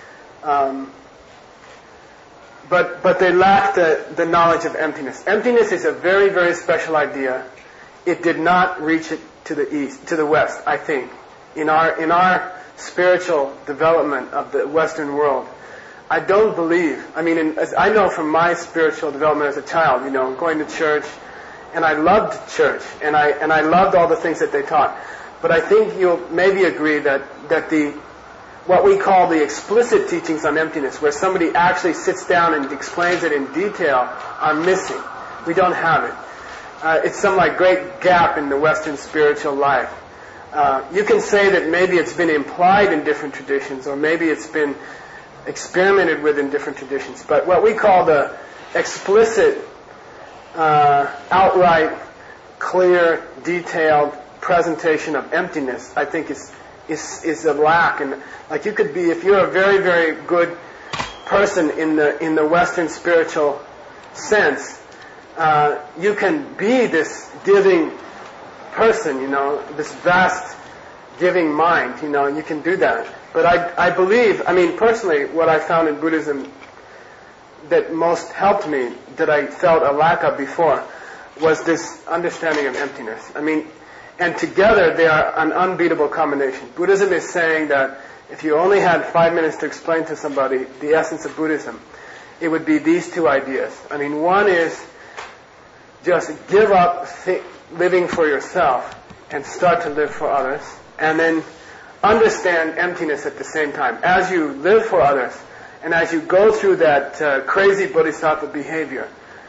But they lack the knowledge of emptiness. Emptiness is a very, very special idea. It did not reach it to the West, I think. In our spiritual development of the Western world, I don't believe. As I know from my spiritual development as a child, going to church, and I loved church, and I loved all the things that they taught. But I think you'll maybe agree that what we call the explicit teachings on emptiness, where somebody actually sits down and explains it in detail, are missing. We don't have it. It's some great gap in the Western spiritual life. You can say that maybe it's been implied in different traditions, or maybe it's been experimented with in different traditions. But what we call the explicit, outright, clear, detailed presentation of emptiness, I think is a lack. And you could be, if you're a very, very good person in the Western spiritual sense, you can be this giving person, this vast giving mind, and you can do that. But I believe, personally, what I found in Buddhism that most helped me, that I felt a lack of before, was this understanding of emptiness. And together they are an unbeatable combination. Buddhism is saying that if you only had 5 minutes to explain to somebody the essence of Buddhism, it would be these two ideas. One is just give up living for yourself and start to live for others, and then understand emptiness at the same time. As you live for others, and as you go through that crazy bodhisattva behavior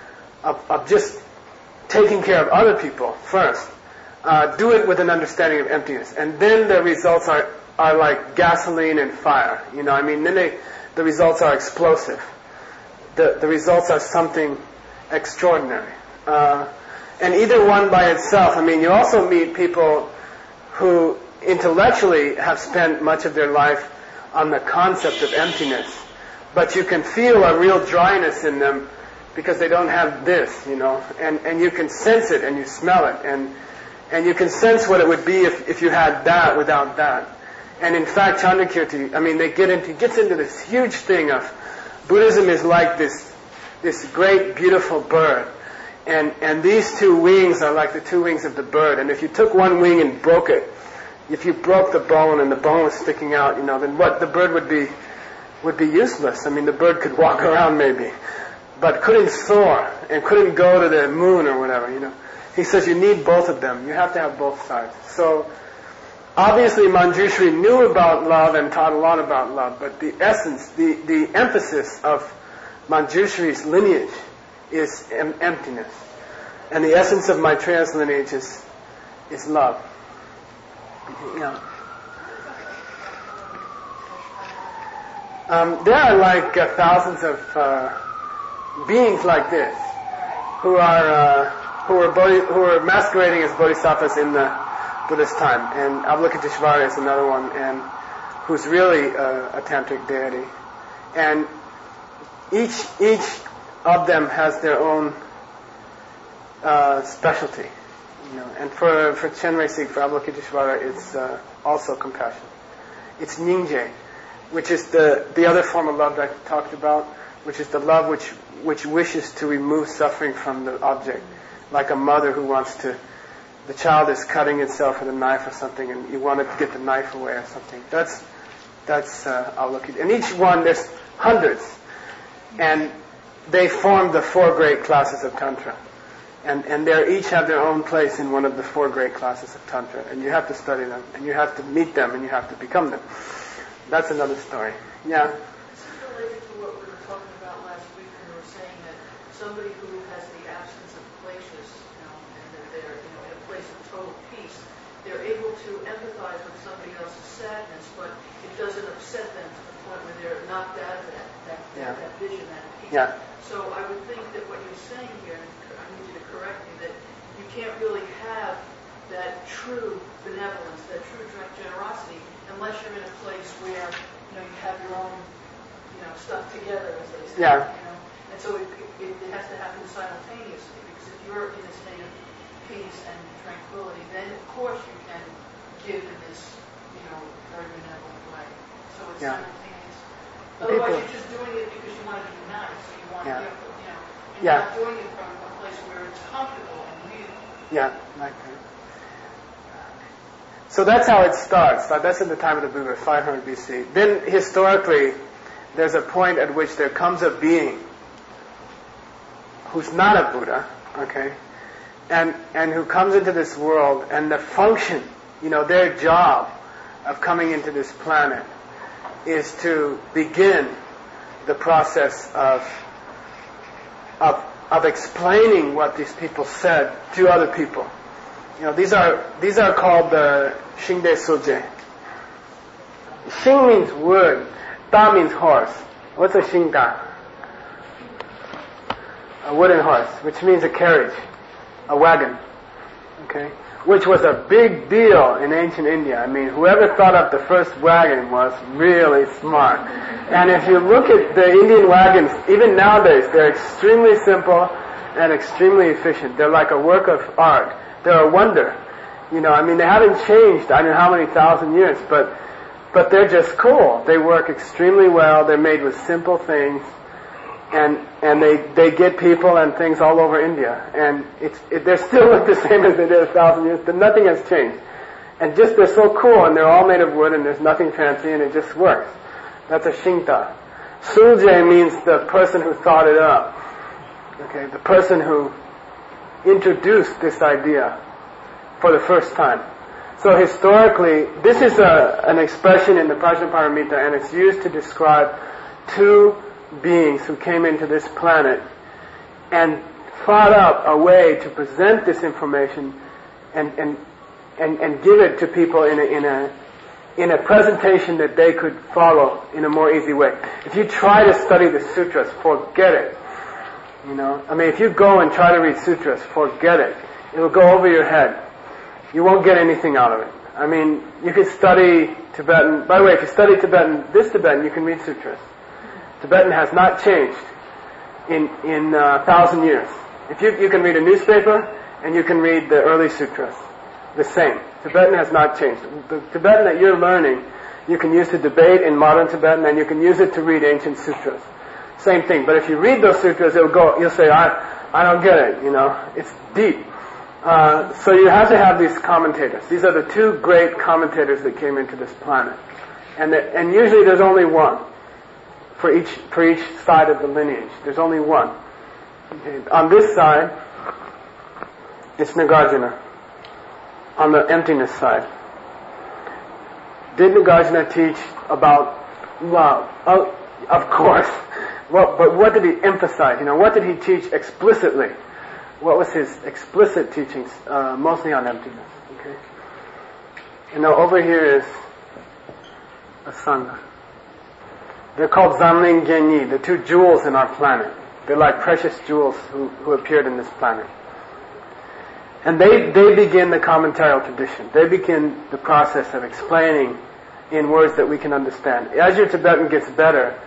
of just taking care of other people first, do it with an understanding of emptiness. And then the results are like gasoline and fire. Then the results are explosive. The results are something extraordinary. And either one by itself, you also meet people who intellectually have spent much of their life on the concept of emptiness, but you can feel a real dryness in them because they don't have this, and you can sense it and you smell it, and you can sense what it would be if you had that without that. And in fact, Chandrakirti, gets into this huge thing of Buddhism is like this great, beautiful bird. And these two wings are like the two wings of the bird. And if you took one wing and broke it, if you broke the bone and the bone was sticking out, then what the bird would be useless. The bird could walk around maybe, but couldn't soar and couldn't go to the moon or whatever, He says you need both of them. You have to have both sides. So obviously Manjushri knew about love and taught a lot about love, but the essence, the emphasis of Manjushri's lineage is emptiness. And the essence of Maitreya's lineage is love. Yeah. There are thousands of beings like this who are masquerading as bodhisattvas in the Buddhist time. And Avalokiteshvara is another one, and who's really a tantric deity. And each of them has their own specialty. And for Chenrezig, for Avalokiteshvara, it's also compassion. It's Nyingje, which is the other form of love that I talked about, which is the love which wishes to remove suffering from the object, like a mother who wants to. The child is cutting itself with a knife or something, and you want to get the knife away or something. That's Avalokiteshvara. And each one, there's hundreds, and they form the 4 great classes of Tantra. And they each have their own place in one of the 4 great classes of Tantra. And you have to study them, and you have to meet them, and you have to become them. That's another story. Yeah? This is related to what we were talking about last week, when we were saying that somebody who has the absence of kleshas, and that they're in a place of total peace, they're able to empathize with somebody else's sadness, but it doesn't upset them to the point where they're knocked out of that vision, that peace. Yeah. So I would think that what you're saying here, and I need you to correct me, that you can't really have that true benevolence, that true generosity, unless you're in a place where you have your own stuff together, as they say. Yeah. And so it has to happen simultaneously, because if you're in a state of peace and tranquility, then of course you can give in this very benevolent way. So it's simultaneous. Otherwise, you're just doing it because you want to be nice. You want to, you're not doing it from a place where it's comfortable and real. Yeah, like that. So that's how it starts. That's in the time of the Buddha, 500 BC. Then historically, there's a point at which there comes a being who's not a Buddha, okay, and who comes into this world, and the function, their job of coming into this planet is to begin the process of explaining what these people said to other people. These are called the Shingde Suje. Shing means wood, Da means horse. What's a Shingda? A wooden horse, which means a carriage, a wagon. Okay? Which was a big deal in ancient India. I mean, whoever thought up the first wagon was really smart. And if you look at the Indian wagons, even nowadays, they're extremely simple and extremely efficient. They're like a work of art. They're a wonder. They haven't changed, I don't know how many thousand years, but they're just cool. They work extremely well. They're made with simple things. And they get people and things all over India. And they still look the same as they did 1,000 years, but nothing has changed. And just, they're so cool, and they're all made of wood, and there's nothing fancy, and it just works. That's a Shinta. Suje means the person who thought it up. Okay, the person who introduced this idea for the first time. So historically, this is an expression in the Prajnaparamita, and it's used to describe 2 beings who came into this planet and thought up a way to present this information and give it to people in a presentation that they could follow in a more easy way. If you try to study the sutras, forget it. If you go and try to read sutras, forget it. It will go over your head. You won't get anything out of it. You can study Tibetan. By the way, if you study this Tibetan, you can read sutras. Tibetan has not changed in 1,000 years. If you can read a newspaper and you can read the early sutras, the same. Tibetan has not changed. The Tibetan that you're learning, you can use to debate in modern Tibetan, and you can use it to read ancient sutras. Same thing. But if you read those sutras, you'll say, I don't get it. It's deep. So you have to have these commentators. These are the 2 great commentators that came into this planet, and usually there's only one. For each side of the lineage. There's only one. Okay. On this side, it's Nagarjuna. On the emptiness side. Did Nagarjuna teach about love? Of course. But what did he emphasize? What did he teach explicitly? What was his explicit teachings? Mostly on emptiness. Okay. And now over here is a Sangha. They're called Zanling Genyi, the 2 jewels in our planet. They're like precious jewels who appeared in this planet. And they begin the commentarial tradition. They begin the process of explaining in words that we can understand. As your Tibetan gets better,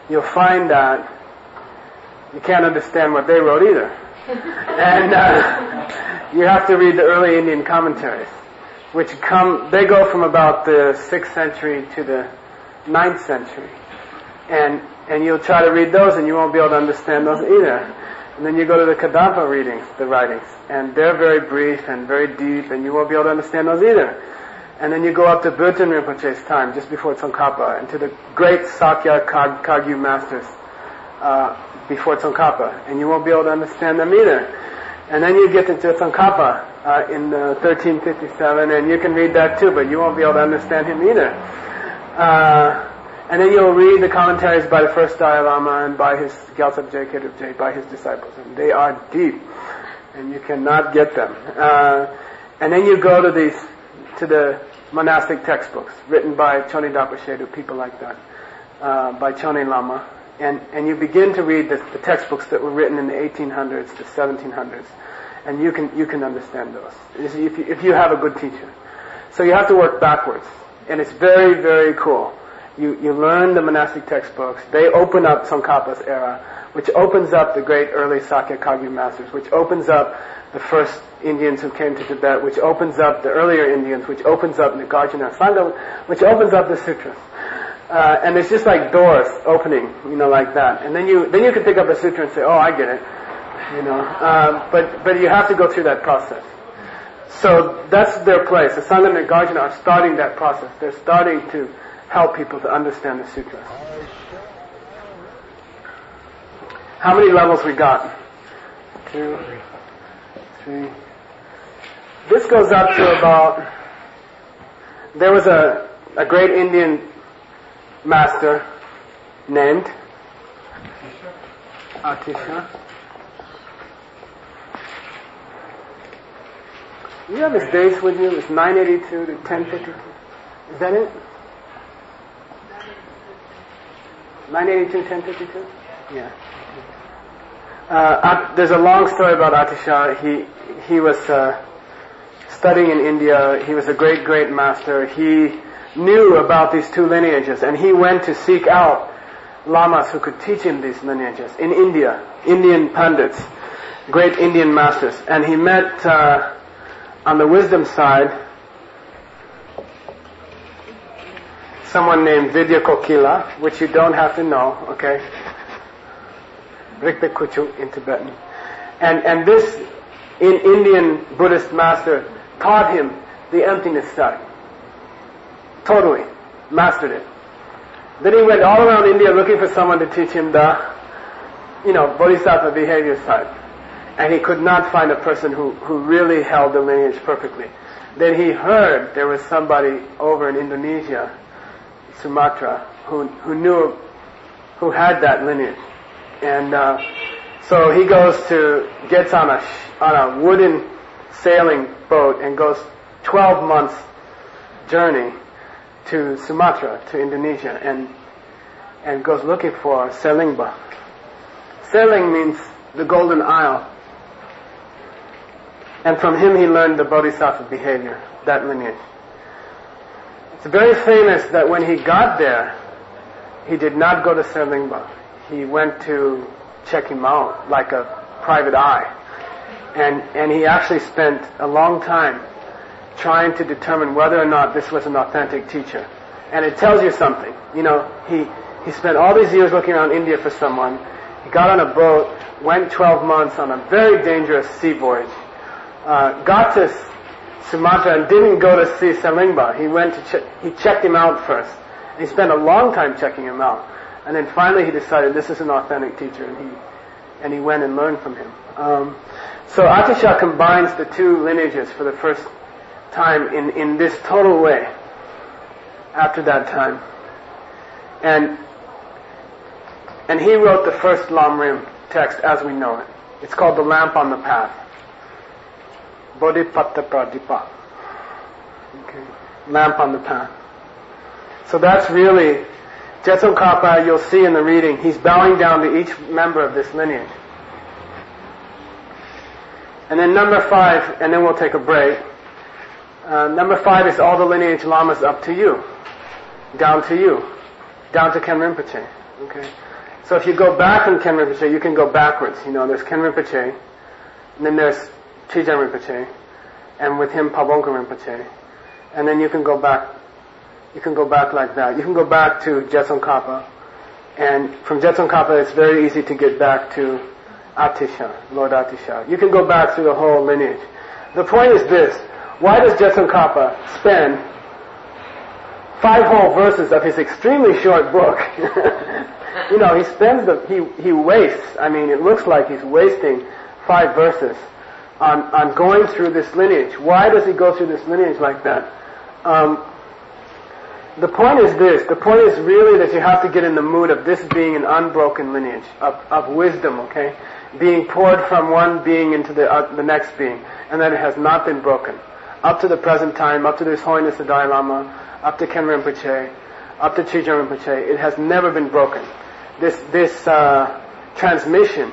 you'll find that you can't understand what they wrote either. And you have to read the early Indian commentaries, they go from about the 6th century to the 9th century. And you'll try to read those and you won't be able to understand those either. And then you go to the Kadampa readings, the writings, and they're very brief and very deep, and you won't be able to understand those either. And then you go up to Bhutan Rinpoche's time, just before Tsongkhapa, and to the great Sakya Kagyu masters before Tsongkhapa, and you won't be able to understand them either. And then you get to Tsongkhapa in 1357, and you can read that too, but you won't be able to understand him either. And then you'll read the commentaries by the first Dalai Lama and by his Gyaltsab Je, Khedrup Je, by his disciples. And they are deep, and you cannot get them. And then you go to the monastic textbooks written by Choni Dapa Shedu, people like that, by Choni Lama. And you begin to read the textbooks that were written in the 1800s, the 1700s. And you can understand those, if you have a good teacher. So you have to work backwards. And it's very, very cool. You learn the monastic textbooks. They open up Tsongkhapa's era, which opens up the great early Sakya Kagyu masters, which opens up the first Indians who came to Tibet, which opens up the earlier Indians, which opens up Nagarjuna Sangha, which opens up the sutras. And it's just like doors opening, like that. And then you can pick up a sutra and say, oh, I get it. But you have to go through that process. So that's their place. The Sangha and Nagarjuna are starting that process. They're starting to help people to understand the sutras. How many levels we got? 2, 3. This goes up to about... There was a great Indian master named Atisha. You have his dates with you? It's 982 to 1052. Is that it? 982, 1052? Yeah. There's a long story about Atisha. He was studying in India. He was a great, great master. He knew about these two lineages, and he went to seek out lamas who could teach him these lineages in India, Indian pandits, great Indian masters. And he met on the wisdom side someone named Vidya Kokila, which you don't have to know, okay? Rikpe Kuchu in Tibetan. And this Indian Buddhist master taught him the emptiness side. Totally. Mastered it. Then he went all around India looking for someone to teach him the, Bodhisattva behavior side. And he could not find a person who really held the lineage perfectly. Then he heard there was somebody over in Indonesia, Sumatra, who had that lineage. And so he gets on a wooden sailing boat and goes 12 months journey to Sumatra, to Indonesia, and goes looking for Selingba. Seling means the Golden Isle. And from him he learned the Bodhisattva behavior, that lineage. It's very famous that when he got there, he did not go to Selingba. He went to check him out like a private eye. And he actually spent a long time trying to determine whether or not this was an authentic teacher. And it tells you something. He spent all these years looking around India for someone. He got on a boat, went 12 months on a very dangerous sea voyage, got to Sumatra and didn't go to see Selingba. He checked him out first. And he spent a long time checking him out. And then finally he decided this is an authentic teacher, and he went and learned from him. So Atisha combines the two lineages for the first time in this total way after that time. And he wrote the first Lamrim text as we know it. It's called The Lamp on the Path. Bodhipatta Pradipa. Okay. Lamp on the Path. So that's really, Tsongkhapa, you'll see in the reading, he's bowing down to each member of this lineage. And then number 5, and then we'll take a break. Number 5 is all the lineage lamas up to you. Down to you. Down to Ken Rinpoche. Okay. So if you go back in Khen Rinpoche, you can go backwards. There's Khen Rinpoche, and then there's Chijang Rinpoche, and with him Pabongka Rinpoche, and then you can go back. You can go back like that. You can go back to Jetsun Kappa, and from Jetsun Kappa it's very easy to get back to Atisha, Lord Atisha. You can go back through the whole lineage. The point is this: why does Jetsun Kappa spend 5 whole verses of his extremely short book? He spends he wastes. It looks like he's wasting 5 verses on going through this lineage. Why does he go through this lineage like that? The point is this. The point is really that you have to get in the mood of this being an unbroken lineage of wisdom, okay? Being poured from one being into the next being, and that it has not been broken. Up to the present time, up to His Holiness the Dalai Lama, up to Khen Rinpoche, up to Chijang Rinpoche, it has never been broken. This transmission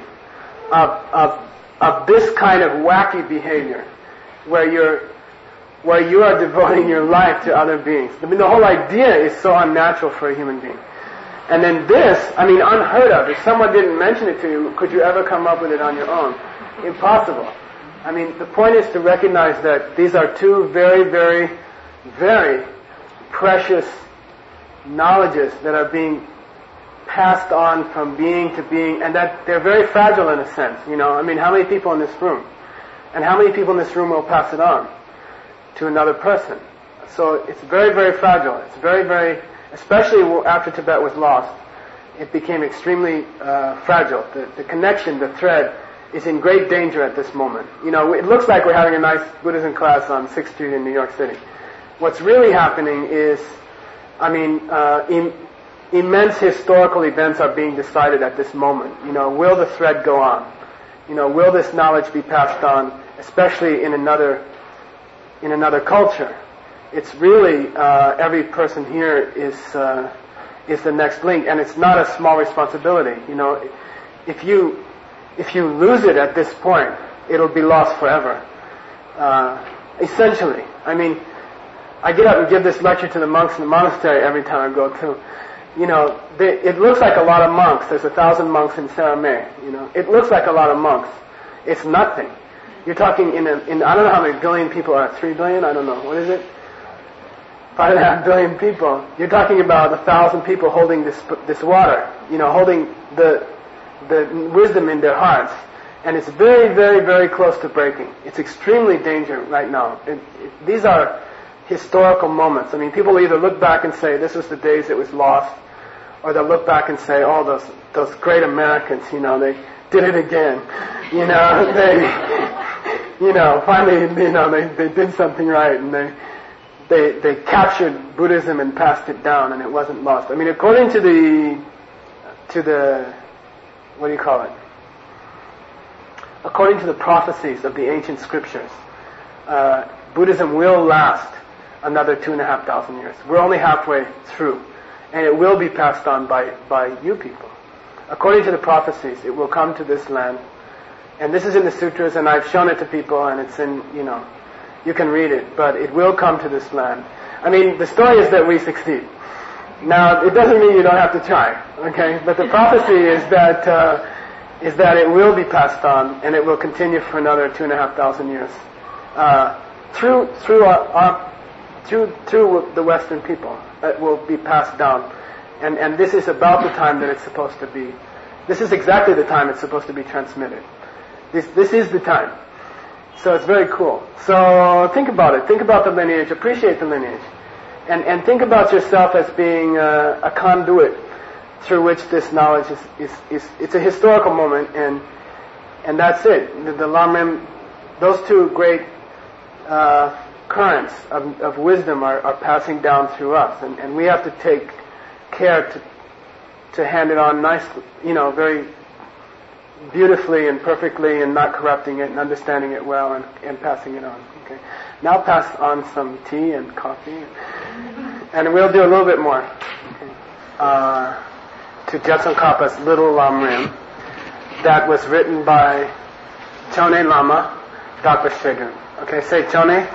of this kind of wacky behavior, where you are devoting your life to other beings. The whole idea is so unnatural for a human being. And then this, unheard of. If someone didn't mention it to you, could you ever come up with it on your own? Impossible. The point is to recognize that these are two very, very, very precious knowledges that are being passed on from being to being, and that they're very fragile in a sense. How many people in this room? And how many people in this room will pass it on to another person? So it's very, very fragile. It's very, very, especially after Tibet was lost, it became extremely fragile. The connection, the thread, is in great danger at this moment. It looks like we're having a nice Buddhism class on 6th Street in New York City. What's really happening is, immense historical events are being decided at this moment. Will the thread go on? Will this knowledge be passed on, especially in another culture? It's really every person here is the next link, and it's not a small responsibility. If you lose it at this point, it'll be lost forever. Essentially, I get up and give this lecture to the monks in the monastery every time I go too. It looks like a lot of monks. There's 1,000 monks in Saramay. It looks like a lot of monks. It's nothing. You're talking in I don't know how many billion people are. 3 billion? I don't know. What is it? 5.5 billion people. You're talking about 1,000 people holding this water. Holding the wisdom in their hearts, and it's very, very, very close to breaking. It's extremely dangerous right now. These are historical moments. People either look back and say this was the days it was lost, or they'll look back and say, oh, those great Americans, they did it again. Finally, they did something right, and they captured Buddhism and passed it down, and it wasn't lost. According to the what do you call it? According to the prophecies of the ancient scriptures, Buddhism will last another 2,500 years. We're only halfway through, and it will be passed on by you people. According to the prophecies, it will come to this land, and this is in the sutras, and I've shown it to people, and it's in, you can read it, but it will come to this land. The story is that we succeed. Now, it doesn't mean you don't have to try, okay? But the prophecy is that it will be passed on, and it will continue for another 2,500 years through the Western people. It will be passed down, and this is about the time that it's supposed to be. This is exactly the time it's supposed to be transmitted. This is the time. So it's very cool. So think about it. Think about the lineage. Appreciate the lineage. And think about yourself as being a conduit through which this knowledge is it's a historical moment, and that's it. The Lamrim, those two great currents of wisdom are passing down through us, and we have to take care to hand it on nicely, very beautifully and perfectly, and not corrupting it, and understanding it well, and passing it on. Okay. Now pass on some tea and coffee, and we'll do a little bit more. Okay. To Jetsun Kappa's Little Lamrim, that was written by Chone Lama Dakpa Shedrup. Okay, say Chone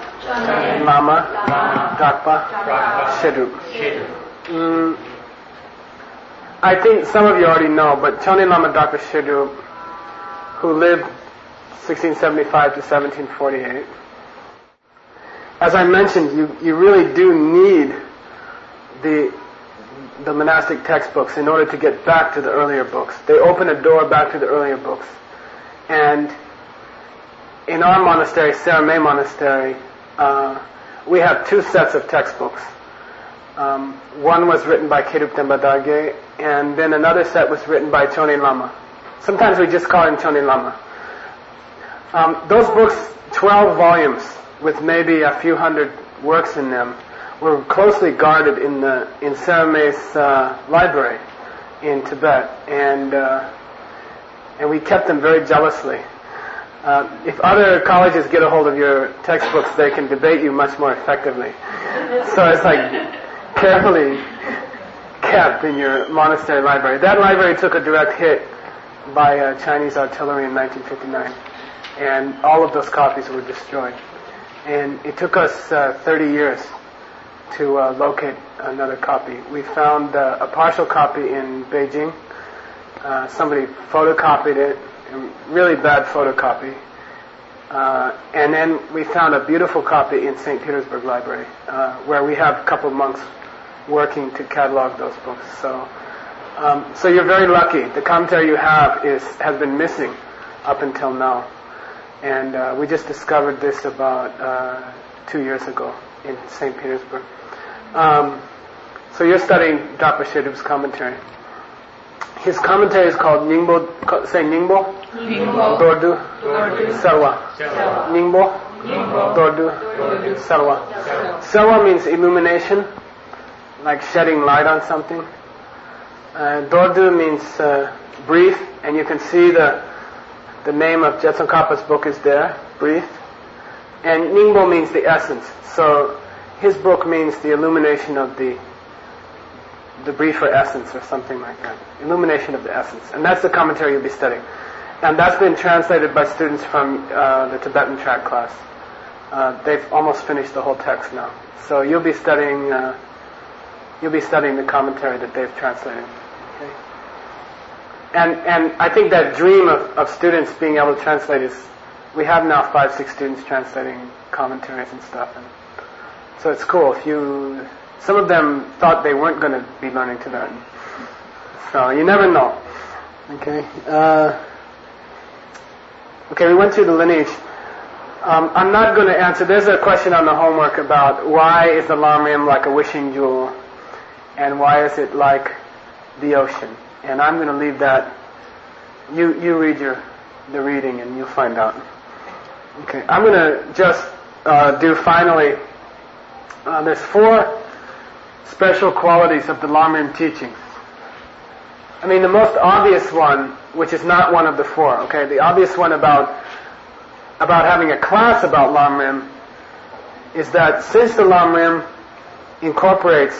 Lama Dakpa Shedrup. I think some of you already know, but Chonin Lama Drapa Shedrup, who lived 1675 to 1748, as I mentioned, you really do need the monastic textbooks in order to get back to the earlier books. They open a door back to the earlier books. And in our monastery, Saramay Monastery, we have two sets of textbooks. One was written by Kerup Tenpa Dargye, and then another set was written by Chonin Lama. Sometimes we just call him Chonin Lama. Those books, 12 volumes with maybe a few hundred works in them, were closely guarded in Saramay's library in Tibet, and we kept them very jealously. If other colleges get a hold of your textbooks, they can debate you much more effectively. So it's like carefully kept in your monastery library. That library took a direct hit by Chinese artillery in 1959, and all of those copies were destroyed. And it took us 30 years to locate another copy. We found a partial copy in Beijing. Somebody photocopied it, a really bad photocopy. And then we found a beautiful copy in St. Petersburg Library, where we have a couple of monks working to catalog those books. So you're very lucky. The commentary you have has been missing up until now. And we just discovered this about 2 years ago in St. Petersburg. So you're studying Drapa Shedrup's commentary. His commentary is called Ningbo. Say Ningbo. Ningbo. Dordu. Sarwa. Ningbo. Dordu. Sarwa. Sarwa means illumination, like shedding light on something. Dordu means brief, and you can see the name of Jetsun Kapa's book is there, brief. And Ningbo means the essence. So his book means the illumination of the briefer essence, or something like that. Illumination of the essence. And that's the commentary you'll be studying. And that's been translated by students from the Tibetan track class. They've almost finished the whole text now. So you'll be studying the commentary that they've translated. Okay? And I think that dream of students being able to translate is, we have now 5-6 students translating commentaries and stuff. And so it's cool. Some of them thought they weren't going to be learning Tibetan. So you never know. Okay. Okay, we went through the lineage. I'm not going to answer. There's a question on the homework about why is the Lamrim like a wishing jewel, and why is it like the ocean? And I'm going to leave that. You read the reading and you'll find out. Okay, I'm going to just do finally. There's 4 special qualities of the Lamrim teaching. I mean, the most obvious one, which is not one of the 4. Okay, the obvious one about having a class about Lamrim is that since the Lamrim incorporates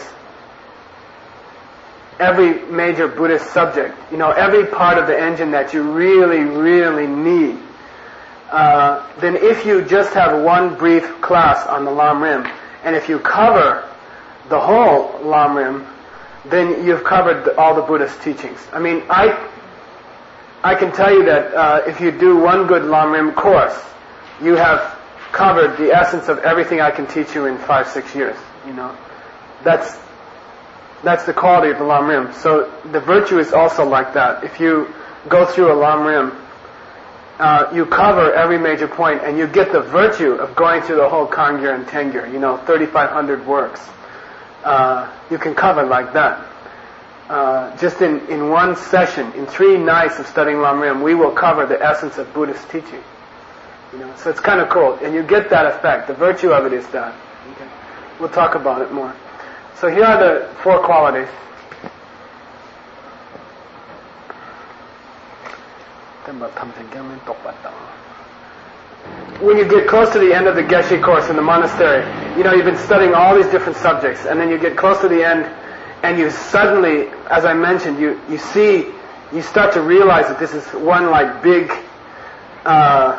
every major Buddhist subject, every part of the engine that you really, really need, then if you just have one brief class on the Lamrim, and if you cover the whole Lamrim, then you've covered all the Buddhist teachings. I mean, I can tell you that if you do one good Lamrim course, you have covered the essence of everything I can teach you in 5-6 years. That's the quality of the Lamrim. So the virtue is also like that. If you go through a Lamrim, you cover every major point, and you get the virtue of going through the whole Kangyur and Tengyur, 3,500 works. You can cover like that. Just in one session, in 3 nights of studying Lamrim, we will cover the essence of Buddhist teaching. So it's kind of cool, and you get that effect. The virtue of it is that. Okay. We'll talk about it more. So here are the 4 qualities. When you get close to the end of the Geshe course in the monastery, you've been studying all these different subjects, and then you get close to the end, and you suddenly, as I mentioned, you start to realize that this is one like big, I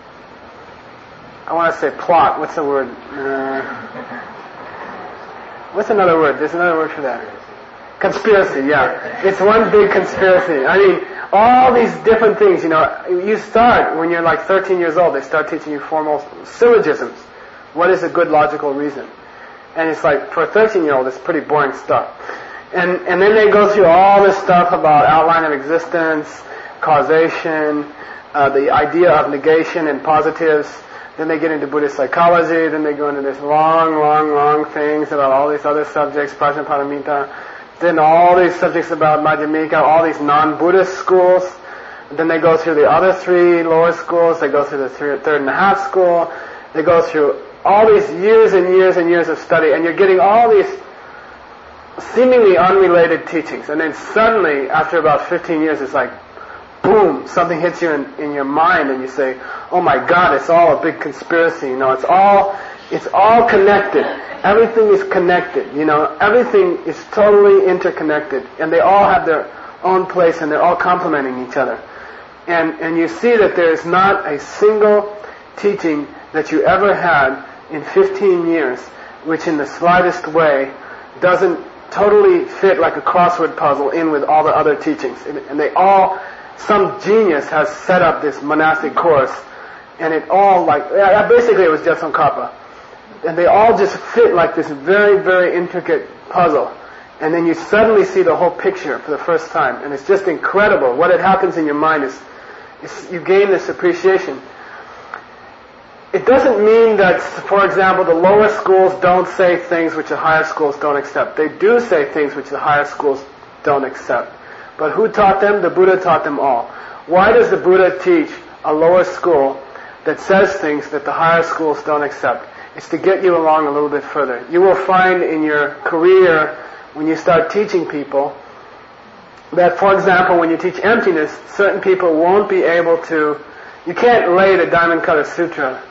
want to say plot. What's the word? What's another word? There's another word for that. Conspiracy, yeah. It's one big conspiracy. I mean, all these different things, you start, when you're like 13 years old, they start teaching you formal syllogisms. What is a good logical reason? And it's like, for a 13-year-old, it's pretty boring stuff. And then they go through all this stuff about outline of existence, causation, the idea of negation and positives. Then they get into Buddhist psychology. Then they go into this long things about all these other subjects, Prajnaparamita. Then all these subjects about Madhyamika, all these non-Buddhist schools. Then they go through the other three lower schools. They go through the third and a half school. They go through all these years and years and years of study, and you're getting all these seemingly unrelated teachings. And then suddenly, after about 15 years, it's like, boom, something hits you in your mind, and you say, oh my God, it's all a big conspiracy. It's all connected. Everything is connected. Everything is totally interconnected, and they all have their own place, and they're all complementing each other. And you see that there is not a single teaching that you ever had in 15 years, which in the slightest way doesn't totally fit like a crossword puzzle in with all the other teachings. And they all, some genius has set up this monastic course, and it all basically it was just Tsongkhapa. And they all just fit like this very, very intricate puzzle. And then you suddenly see the whole picture for the first time, and it's just incredible. What happens in your mind is you gain this appreciation. It doesn't mean that, for example, the lower schools don't say things which the higher schools don't accept. They do say things which the higher schools don't accept. But who taught them? The Buddha taught them all. Why does the Buddha teach a lower school that says things that the higher schools don't accept? It's to get you along a little bit further. You will find in your career, when you start teaching people, that, for example, when you teach emptiness, certain people won't be able to... You can't lay the Diamond Cutter Sutra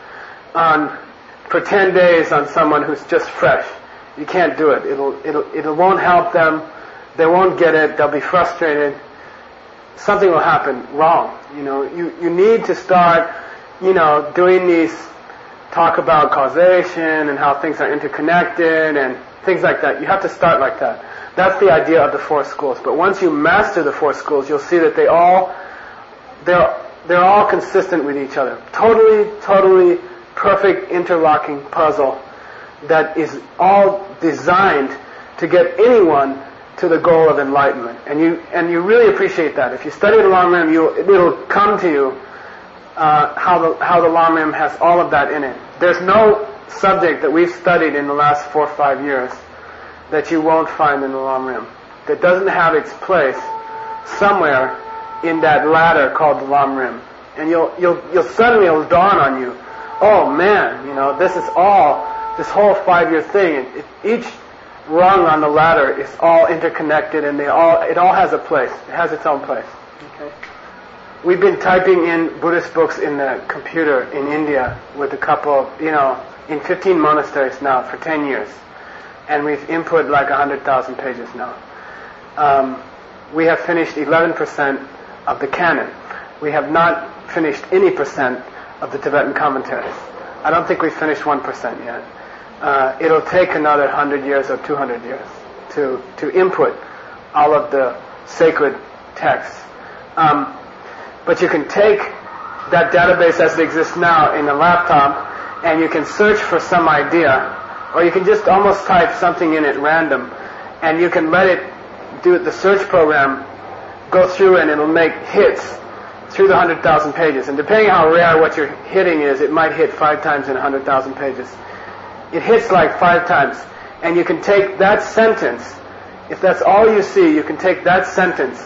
for 10 days on someone who's just fresh. You can't do it. It won't help them. They won't get it. They'll be frustrated. Something will happen wrong. You need to start, doing these, talk about causation and how things are interconnected and things like that. You have to start like that. That's the idea of the four schools. But once you master the four schools, you'll see that they're all consistent with each other. Totally perfect interlocking puzzle that is all designed to get anyone to the goal of enlightenment. And you really appreciate that. If you study the Lam Rim, it'll come to you how the Lam Rim has all of that in it. There's no subject that we've studied in the last 4 or 5 years that you won't find in the Lam Rim, that doesn't have its place somewhere in that ladder called the Lam Rim. And you'll suddenly, it'll dawn on you, oh man, this whole 5-year thing, each rung on the ladder is all interconnected, and it all has a place. It has its own place. Okay. We've been typing in Buddhist books in the computer in India with a couple, in 15 monasteries now for 10 years. And we've input like 100,000 pages now. We have finished 11% of the canon. We have not finished any percent of the Tibetan commentaries. I don't think we've finished 1% yet. It'll take another 100 years or 200 years to input all of the sacred texts. But you can take that database as it exists now in a laptop, and you can search for some idea, or you can just almost type something in at random, and you can let it do the search program, go through, and it'll make hits through the 100,000 pages. And depending how rare what you're hitting is, it might hit 5 times in 100,000 pages. It hits like 5 times. And you can take that sentence, if that's all you see, you can take that sentence,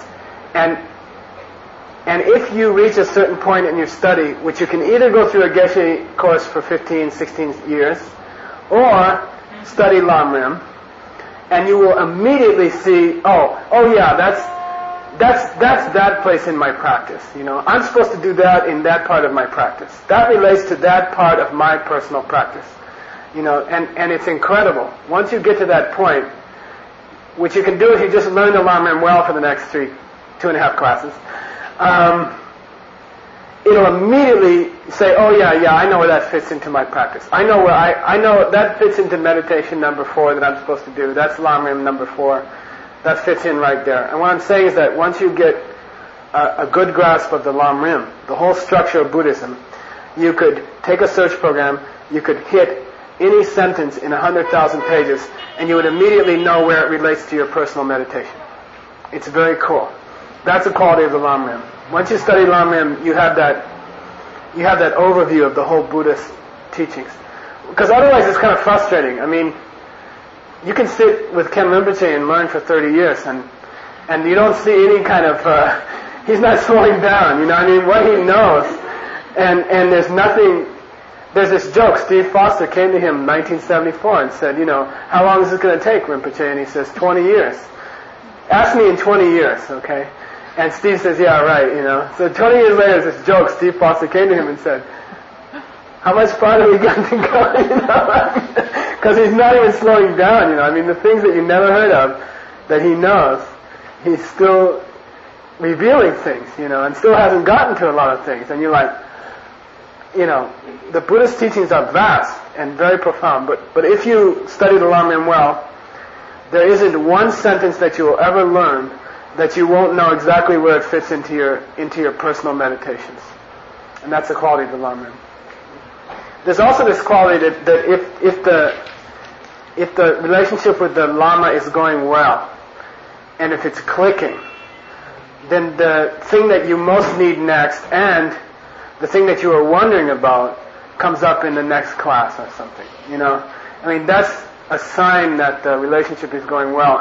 and if you reach a certain point in your study, which you can either go through a Geshe course for 15, 16 years, or study Lam Rim, and you will immediately see, oh yeah, that's that place in my practice. I'm supposed to do that in that part of my practice. That relates to that part of my personal practice. And it's incredible. Once you get to that point, which you can do if you just learn the Lam Rim well for the next 2.5 classes, it'll immediately say, oh yeah, I know where that fits into my practice. I know that fits into meditation number 4 that I'm supposed to do. That's Lam Rim number 4. that fits in right there. And what I'm saying is that once you get a good grasp of the Lam Rim, the whole structure of Buddhism, you could take a search program, you could hit any sentence in 100,000 pages, and you would immediately know where it relates to your personal meditation. It's very cool. That's the quality of the Lam Rim. Once you study Lam Rim, you have that overview of the whole Buddhist teachings. Because otherwise it's kind of frustrating. I mean, you can sit with Ken Rinpoche and learn for 30 years, and you don't see any kind of, he's not slowing down, you know, I mean, what he knows, and there's nothing, there's this joke, Steve Foster came to him in 1974 and said, you know, how long is this going to take, Rinpoche? And he says, 20 years. Ask me in 20 years, okay? And Steve says, yeah, right, you know. So 20 years later, there's this joke, Steve Foster came to him and said, how much farther are we going to go, you know? Because he's not even slowing down, you know. I mean, the things that you never heard of, that he knows, he's still revealing things, you know, and still hasn't gotten to a lot of things. And you're like, you know, the Buddhist teachings are vast and very profound, but if you study the Lam Rim well, there isn't one sentence that you will ever learn that you won't know exactly where it fits into your personal meditations. And that's the quality of the Lam Rim. There's also this quality that if the relationship with the Lama is going well, and if it's clicking, then the thing that you most need next and the thing that you are wondering about comes up in the next class or something, you know. I mean, that's a sign that the relationship is going well,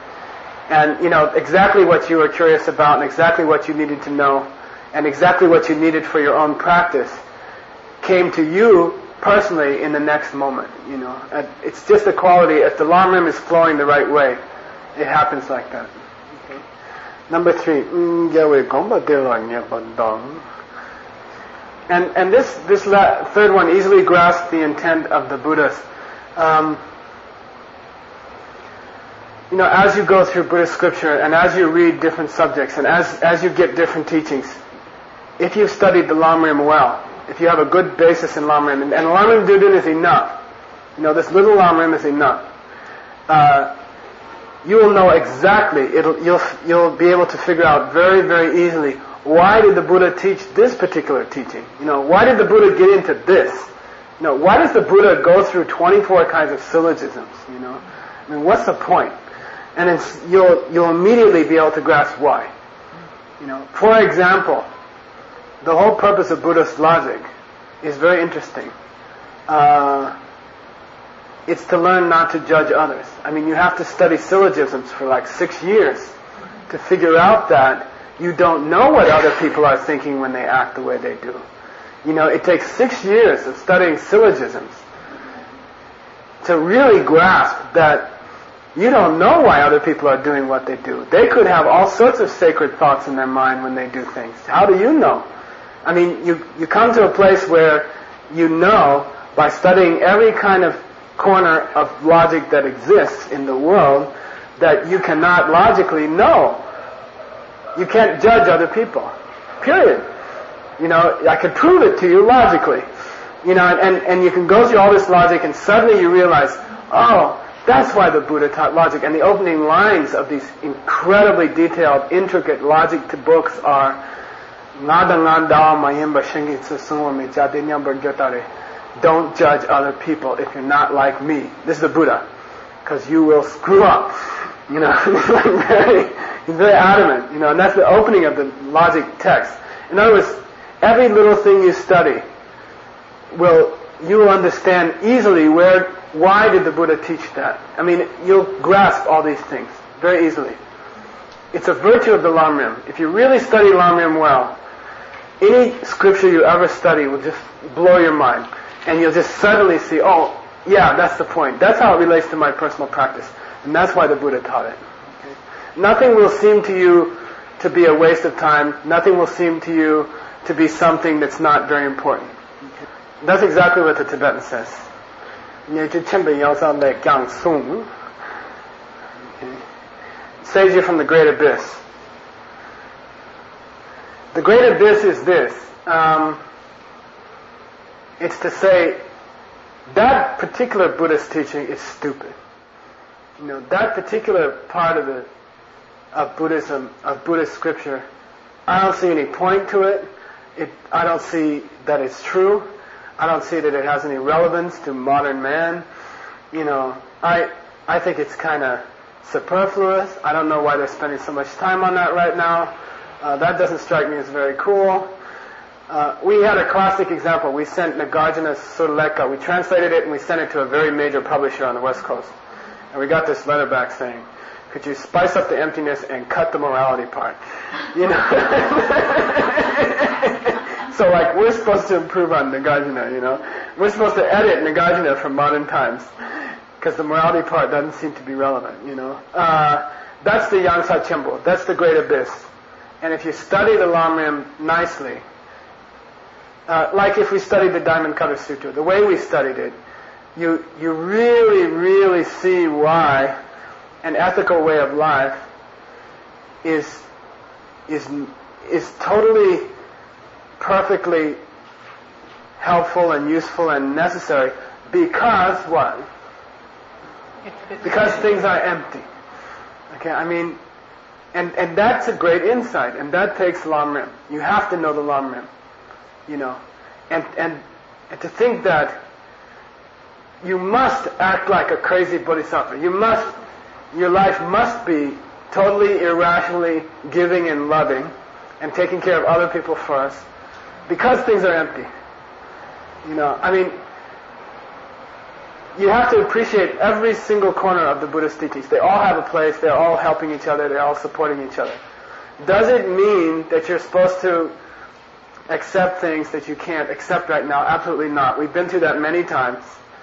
and you know, exactly what you were curious about and exactly what you needed to know and exactly what you needed for your own practice came to you personally in the next moment, you know. It's just a quality. If the Lam Rim is flowing the right way, it happens like that. Okay. Number 3. And this third one easily grasps the intent of the Buddhas. You know, as you go through Buddhist scripture and as you read different subjects and as you get different teachings, if you've studied the Lam Rim well, if you have a good basis in Lam Rim, and Lam Rim Dudun is enough, you know, this little Lam Rim is enough, you will know exactly, you'll be able to figure out very, very easily, why did the Buddha teach this particular teaching? You know, why did the Buddha get into this? You know, why does the Buddha go through 24 kinds of syllogisms? You know, I mean, what's the point? And you'll immediately be able to grasp why. You know, for example, the whole purpose of Buddhist logic is very interesting. It's to learn not to judge others. I mean, you have to study syllogisms for like 6 years to figure out that you don't know what other people are thinking when they act the way they do. You know, it takes 6 years of studying syllogisms to really grasp that you don't know why other people are doing what they do. They could have all sorts of sacred thoughts in their mind when they do things. How do you know? I mean, you come to a place where you know, by studying every kind of corner of logic that exists in the world, that you cannot logically know. You can't judge other people. Period. You know, I could prove it to you logically. You know, and you can go through all this logic and suddenly you realize, oh, that's why the Buddha taught logic. And the opening lines of these incredibly detailed, intricate logic to books are don't judge other people if you're not like me. This is the Buddha. Because you will screw up. You know, he's very adamant. You know, and that's the opening of the logic text. In other words, every little thing you study you will understand easily why did the Buddha teach that. I mean, you'll grasp all these things very easily. It's a virtue of the Lam Rim. If you really study Lam Rim well, any scripture you ever study will just blow your mind. And you'll just suddenly see, oh, yeah, that's the point. That's how it relates to my personal practice. And that's why the Buddha taught it. Okay? Nothing will seem to you to be a waste of time. Nothing will seem to you to be something that's not very important. Okay? That's exactly what the Tibetan says. Okay. Saves you from the great abyss. The great abyss is this. It's to say that particular Buddhist teaching is stupid. You know, that particular part of the of Buddhism, of Buddhist scripture. I don't see any point to it. I don't see that it's true. I don't see that it has any relevance to modern man. I think it's kind of superfluous. I don't know why they're spending so much time on that right now. That doesn't strike me as very cool. We had a classic example. We sent Nagarjuna Sudaleka. We translated it and we sent it to a very major publisher on the West Coast. And we got this letter back saying, could you spice up the emptiness and cut the morality part? So we're supposed to improve on Nagarjuna, We're supposed to edit Nagarjuna from modern times because the morality part doesn't seem to be relevant, That's the Yangsa Chimbo. That's the great abyss. And if you study the Lamrim nicely, like if we studied the Diamond Cutter Sutra, the way we studied it, you really, really see why an ethical way of life is totally, perfectly helpful and useful and necessary because what? Because things are empty. Okay, and that's a great insight, and that takes Lamrim. You have to know the Lamrim, and to think that you must act like a crazy bodhisattva. Your life must be totally irrationally giving and loving and taking care of other people first because things are empty. You have to appreciate every single corner of the Buddhist teachings. They all have a place. They're all helping each other. They're all supporting each other. Does it mean that you're supposed to accept things that you can't accept right now? Absolutely not. We've been through that many times.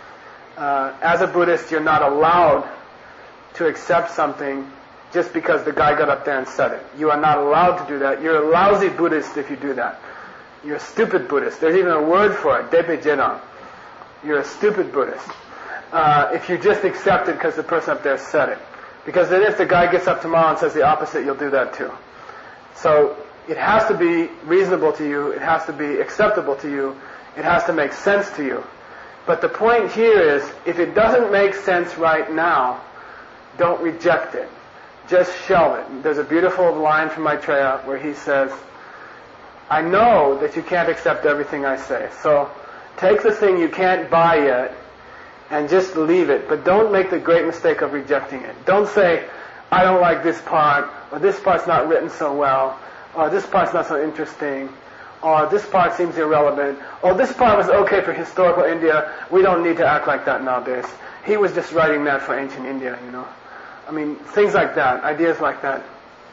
As a Buddhist, you're not allowed to accept something just because the guy got up there and said it. You are not allowed to do that. You're a lousy Buddhist if you do that. You're a stupid Buddhist. There's even a word for it, Depe Jedang. You're a stupid Buddhist. If you just accept it because the person up there said it. Because then if the guy gets up tomorrow and says the opposite, you'll do that too. So it has to be reasonable to you. It has to be acceptable to you. It has to make sense to you. But the point here is, if it doesn't make sense right now, don't reject it. Just shelve it. There's a beautiful line from Maitreya where he says, I know that you can't accept everything I say. So take the thing you can't buy yet and just leave it. But don't make the great mistake of rejecting it. Don't say, I don't like this part, or this part's not written so well, or this part's not so interesting, or this part seems irrelevant, or this part was okay for historical India, we don't need to act like that nowadays. He was just writing that for ancient India, things like that, ideas like that.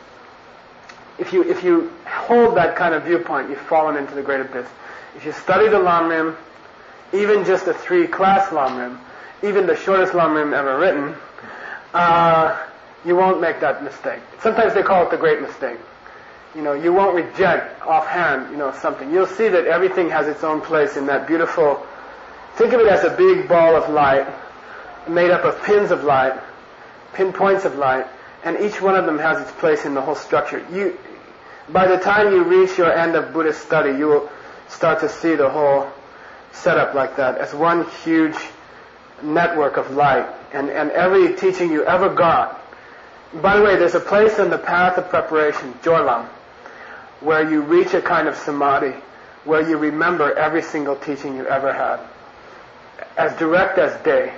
If you hold that kind of viewpoint, you've fallen into the great abyss. If you study the Lamrim, even just the 3-class Lamrim, even the shortest Lamrim ever written, you won't make that mistake. Sometimes they call it the great mistake. You won't reject offhand, something. You'll see that everything has its own place in that beautiful, think of it as a big ball of light made up of pins of light, pinpoints of light, and each one of them has its place in the whole structure. By the time you reach your end of Buddhist study, you will start to see the whole setup like that as one huge network of light, and every teaching you ever got. By the way, there's a place in the path of preparation, Jorlam, where you reach a kind of samadhi, where you remember every single teaching you ever had, as direct as day.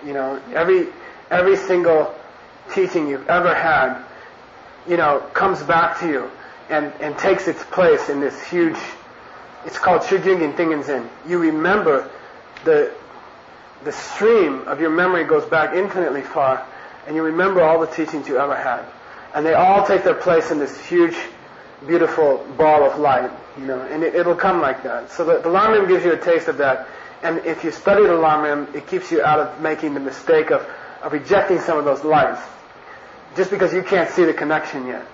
Every single teaching you've ever had, comes back to you and takes its place in this huge, it's called Shujingin Tingenzin. You remember the stream of your memory goes back infinitely far, and you remember all the teachings you ever had. And they all take their place in this huge, beautiful ball of light, and it'll come like that. So the Lamrim gives you a taste of that. And if you study the Lamrim, it keeps you out of making the mistake of rejecting some of those lights, just because you can't see the connection yet.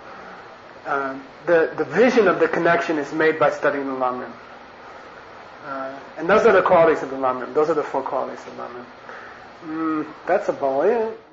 The vision of the connection is made by studying the Lamrim. And those are the qualities of the Lamrim. Those are the 4 qualities of the Lamrim. That's about it.